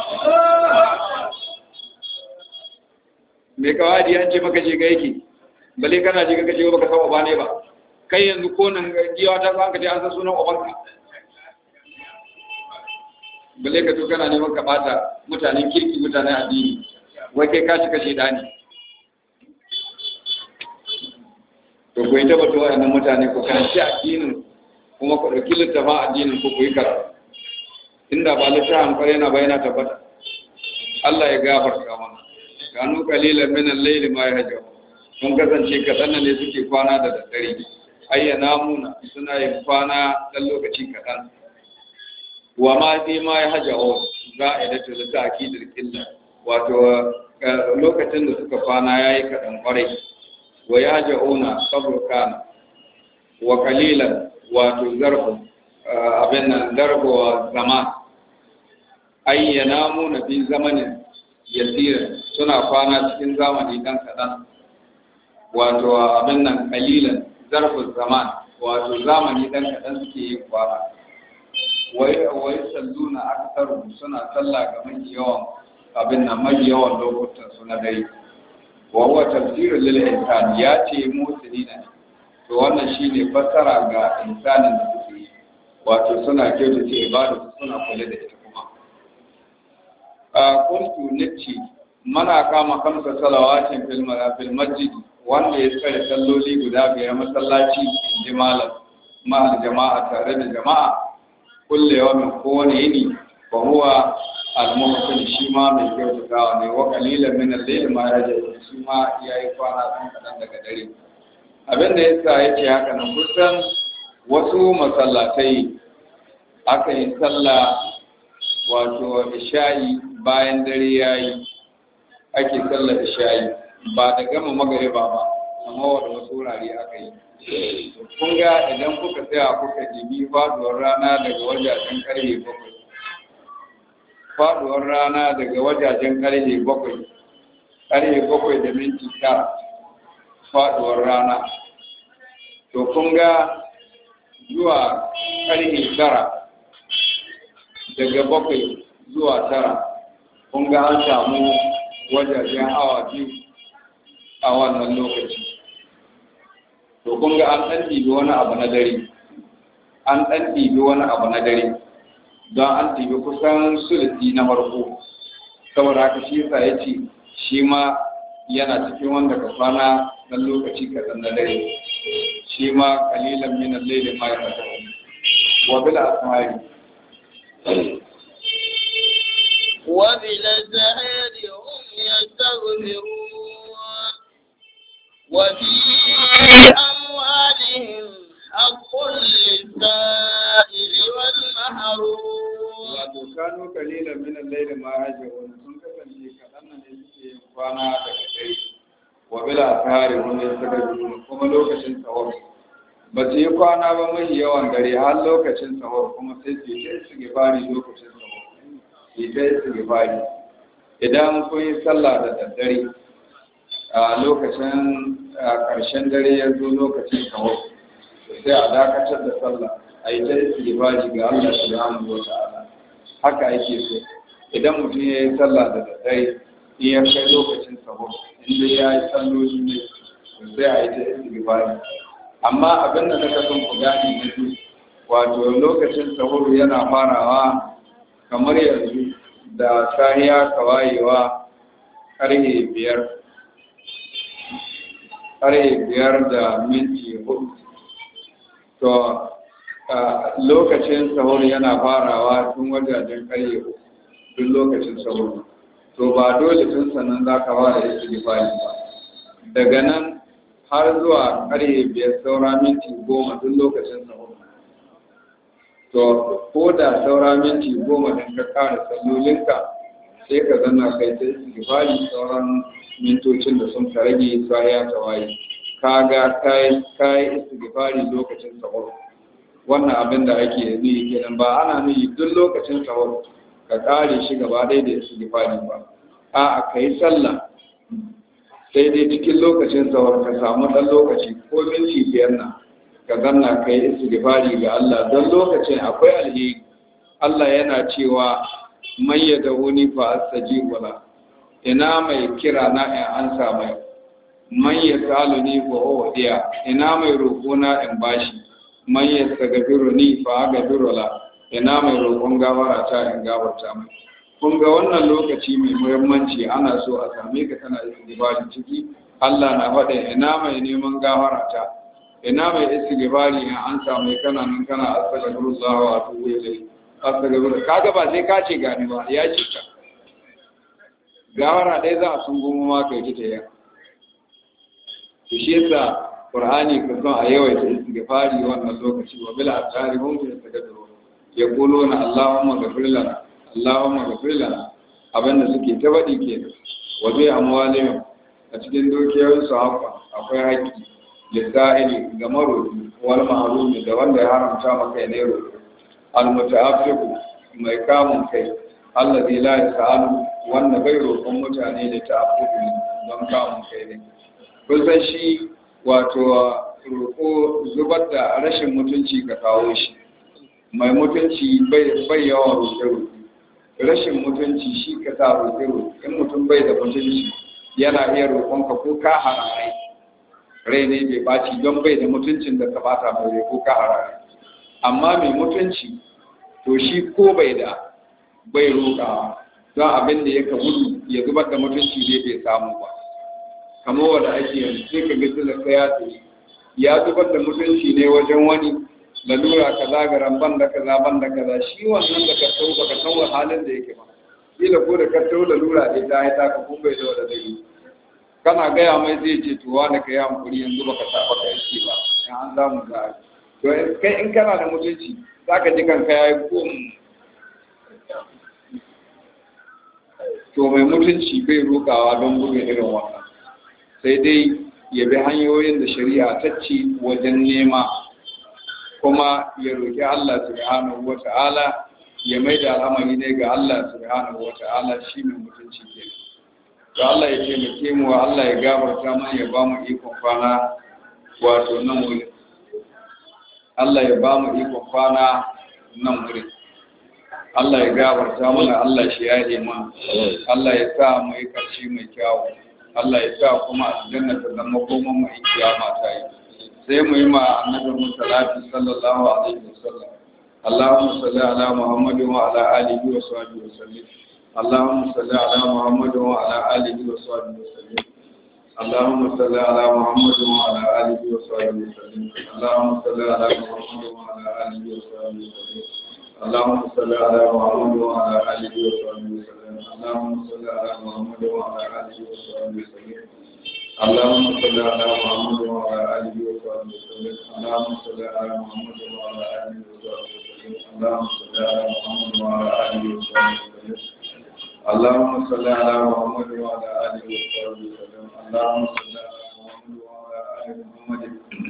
mai kawai an ce maka je ga yake bale kana je ga je baka san uba ne ba kai yanzu ko nan giwa ta san ka ce an san sunan uban ka bale ka to kana neman ka bata mutanen kirki mutanen addini wai kai ka cika shedani to ko ita ba to wannan mutane ko kan ci addinin kuma ku ɗauki littafin addinin ku yi karatu inda ba littafin kware na bayana tabbata Allah ya gafarta mana kanu qalilan min al-layli ma yahjaw sun kasance kaɗan ne suke kwana da daddare ayyana muna suna yin kwana dan lokaci kaɗan wa ma fi ma yahjaw za'idatu li-ta'kidil qilla wato lokacin da suka kwana yayi kaɗan kwarai wa yahjauna sabrukan wa qalilan wato zarfu abin nan zarfu zama ayyana mu na fi zamanin yasira suna kwana cikin zamani dan kadan wato abin nan kalilan zarfin zaman wato zamani dan kadan suke yin kwana wai wai salluna aktaru suna sallah ga mai yawan abin nan mai yawan lokutan suna dai wa huwa tafsirul lil insan ya ce musulina to wannan shine fassara ga insanin da suke yi wato suna kyautace ibada suna kula da ita kuma a kuntu nace mana kama kamsa salawatin fil fil masjid wanda ya tsare salloli guda biyar masallaci inji malam ma jama'a tare da jama'a kullu yawmin kowane yini fa huwa al-muhsin shi ma mai kyautatawa ne wa qalilan min al-layl ma yaja shi ma yayi kwana dan kadan daga dare abin da yasa yake haka nan kusan wasu masallatai aka yi sallah wato isha'i bayan dare yayi ake sallar isha'i ba da gama magariba ba amma wanda wasu wurare aka yi kun ga idan kuka tsaya kuka jibi faduwar rana daga wajajen karfe bakwai faduwar rana daga wajajen karfe bakwai karfe bakwai da minti tara faduwar rana to kun ga zuwa karfe tara daga bakwai zuwa tara kun ga an samu wajajen awa biyu a wannan lokaci to kun ga an ɗan ɗibi wani abu na dare an ɗan ɗibi wani abu na dare don an ɗibi kusan sulusi na farko saboda haka shi yasa ya ce shi ma yana cikin wanda ka kwana ɗan lokaci kaɗan na dare shi ma kalilan min al-layli ma yahdahu wa bil asmari wa bil zahari hum yastaghfirun wa fi amwalihim haqqul lis-sa'ili wal mahrum wa kanu kalilan min al-layli ma yahdahu sun kasance kaɗan ne suke yin kwana daga dare wa bila asari mun yi saka kuma lokacin sahur ba su yi kwana ba mai yawan dare har lokacin sahur kuma sai su yi su gifari lokacin sahur su yi su gifari idan kun yi sallah da daddare a lokacin ƙarshen dare ya zo lokacin sahur sai a dakatar da sallah a yi ta su gifari ga Allah subhanahu wa ta'ala haka ake so idan mutum ya yi sallah da daddare in ya kai lokacin sahur inda ya yi salloli ne sai a yi ta istighfari amma abin da naka son ku gani na biyu wato lokacin sahur yana farawa kamar yanzu da sahiya kawayewa karhe biyar karhe biyar da minti hudu to lokacin sahur yana farawa tun wajajen karhe duk lokacin sahur to ba dole tun sannan za ka fara istighfari ba daga nan har zuwa ƙarfe biyar saura minti goma duk lokacin sahur to ko da saura minti goma din ka ƙara sallolinka sai ka zanna kai ta istighfari sauran mintocin da sun ka rage sahiya ta waye ka ga kai kai istighfari lokacin sahur wannan abin da ake yi kenan ba ana nuni duk lokacin sahur ka kare shi gaba ɗaya da istighfari ba a ka yi sallah sai dai cikin lokacin sahur ka samu ɗan lokaci ko minti biyar na ka zanna ka yi istighfari ga Allah don lokacin akwai alheri Allah yana cewa man yad'uni fa astajibu la ina mai kira na in ansa mai man yasaluni fa udiya ina mai roƙo na in bashi man yastaghfiruni fa aghfiru la ina mai roƙon gafara ta in gafarta mai kun ga wannan lokaci mai muhimmanci ana so a same ka kana istighfari ciki Allah na faɗa ina mai neman gafara ta ina mai istighfari in an samu kana nan kana astaghfirullah wa atubu ilayhi astaghfirullah kaga ba sai ka ce gani ba ya ce ka gafara dai za a sun gumo ma kai ta ya to shi yasa Qur'ani ka son a yawaita istighfari wannan lokaci wa bil asari hum yastaghfirun yaquluna Allahumma ghfir lana Allahumma ghfir lana abinda suke ta faɗi ke wa bi amwalihim a cikin dukiyoyin su haka akwai haƙƙi lisa'ili ga maroki wal mahrumi da wanda ya haramta maka ne roƙo al muta'affifu mai kamun kai allazi la yasalu wanda bai roƙon mutane da ta abudu don kamun kai ne kusan shi wato roƙo zubar da rashin mutunci ka kawo shi mai mutunci bai yawan roƙe-roƙe rashin mutunci shi ka sa roƙe-roƙe in mutum bai da mutunci yana iya roƙonka ko ka hararai rai ne bai ɓaci don bai da mutuncin da ka bata mai ko ka hararai amma mai mutunci to shi ko bai da bai roƙawa don abin da yaka gudu ya zubar da mutunci ne bai samu ba kamar wanda ake yanzu sai ka ga talaka ya tsaye ya zubar da mutunci ne wajen wani lalura kaza garan ban da kaza ban da kaza shi wannan da ka tau baka san halin da yake ba kila ko da ka tau lalura dai ta haita ka kun bai da wanda zai yi kana gaya mai zai ce to wani ka yi hankuri yanzu baka saba ka yake ba in an zamu za to kai in kana da mutunci zaka ji kanka yayi gom to mai mutunci bai rokawa don gudun irin wannan sai dai ya bi hanyoyin da shari'a ta ce wajen nema kuma ya roƙi Allah subhanahu wata'ala ya mai da al'amari ne ga Allah subhanahu wata'ala shi mai mutunci ke to Allah ya taimake mu Allah ya gafarta mana ya ba mu ikon kwana wato nan wuri Allah ya ba mu ikon kwana nan wuri Allah ya gafarta mana Allah shi ya yi mana Allah ya sa mu yi karshe mai kyau Allah ya sa kuma aljanna ta zama komai mu in kiyama ta yi sai mu yi ma annabi musallati sallallahu alaihi wasallam Allahumma salli ala Muhammad wa ala alihi wa sahbihi wasallam Allahumma salli ala Muhammad wa ala alihi wa sahbihi wasallam Allahumma salli ala Muhammad wa ala alihi wa sahbihi wasallam Allahumma salli ala Muhammad wa ala alihi wa sahbihi wasallam اللهم صل على محمد وعلى آله وصحبه وسلم اللهم صل على محمد وعلى آله وصحبه وسلم اللهم صل على محمد وعلى آله وصحبه وسلم اللهم صل على محمد وعلى آله وصحبه وسلم اللهم صل على محمد وعلى آله وصحبه وسلم اللهم صل على محمد وعلى آله وصحبه وسلم اللهم صل على محمد وعلى آل محمد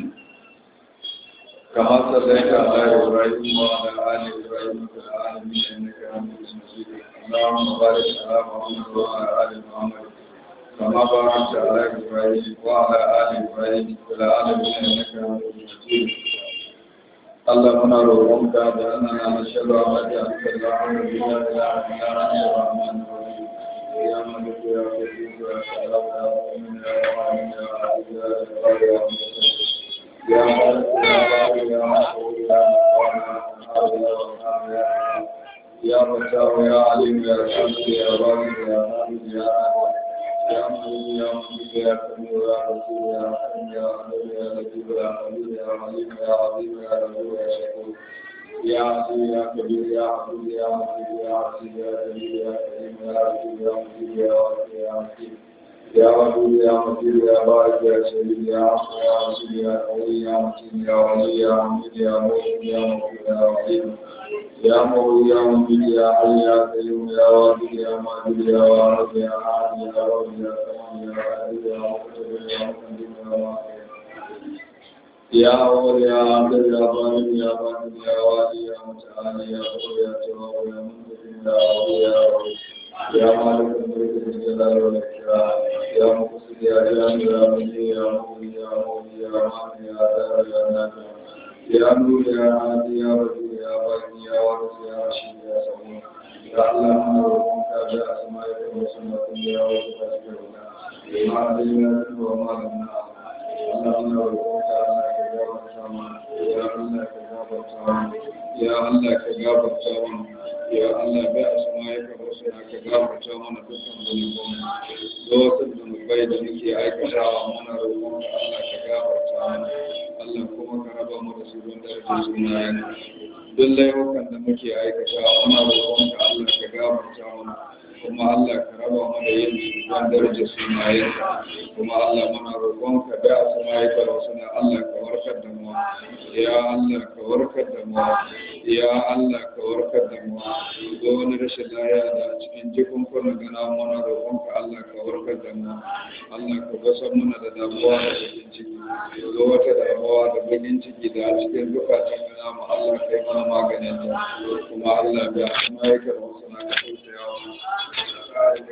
كما صليت على إبراهيم وعلى آل إبراهيم في العالمين إنك حميد مجيد اللهم بارك على محمد وعلى آل محمد كما باركت على إبراهيم وعلى آل إبراهيم في العالمين إنك حميد مجيد اللهم نرومك بأننا نشهد أنك أنت الرحمن لا إله إلا أنت الرحمن الرحيم يا ملك يا قدوس يا سلام يا مؤمن يا رحيم يا عزيز يا جبار يا متكبر يا مالك يا بارئ يا مغفور يا مغفور يا فتاح يا عليم يا رحيم يا بارئ يا حامد يا يا مالك يا مجيد يا كبير يا رسول يا حكيم يا عدل يا لطيف يا خبير يا عليم يا عظيم يا رب يا شكور يا عزيز يا كبير يا حبيب يا مجيد يا عزيز يا جليل يا كريم يا رسول يا مجيد يا واسع يا حكيم يا ودود يا مجيد يا بارك يا شهيد يا عفو يا رسول يا قوي يا متين يا ولي يا حميد يا مؤمن يا مغفور يا رحيم يا مولي يا مجيد يا حي يا قيوم يا واجد يا ماجد يا واحد يا احد يا رب يا سلام يا عزيز يا مقتدر يا مقدم يا واحد يا أول يا عبد يا ظالم يا باطن يا والي يا متعالي يا قوي يا تواب يا منتقم يا عظيم يا رب يا مالك الملك ذي الجلال والإكرام يا مقصد يا جامع يا مجيد يا مغني يا مولي يا مانع يا دار يا نافع يا نور يا هادي يا بديع يا باقي يا وارث يا رشيد يا صبور يا الله نورك بأسمائك الحسنى يا وصفاتك العلى ما علينا وما لم نعلم اللهم نورك يا الله كجابر تمام يا الله كجابر تمام يا الله بأسمائك الحسنى كجابر تمام dukkan zunubanmu lokacin da mu bai da muke aikatawa muna roƙon Allah ka gafarta mana Allah kuma ka raba mu da su don darajar sunayen duk laifukan da muke aikatawa muna roƙon ka Allah ka gafarta mana kuma Allah ka raba mu da yin su don darajar sunayen kuma Allah muna roƙon ka da asma'ika al-husna Allah ka warkar da mu ya Allah ka warkar da mu ya Allah ka warkar da mu do wani rashin lafiya da cikin jikun kuna gana muna roƙon ka Allah ka warkar da mu Allah ka basar mana da damuwa da bakin ciki do wata damuwa da bakin ciki da cikin zukatan gana mu Allah kai mana maganin ta kuma Allah da asma'ika al-husna ka tausaya العالمين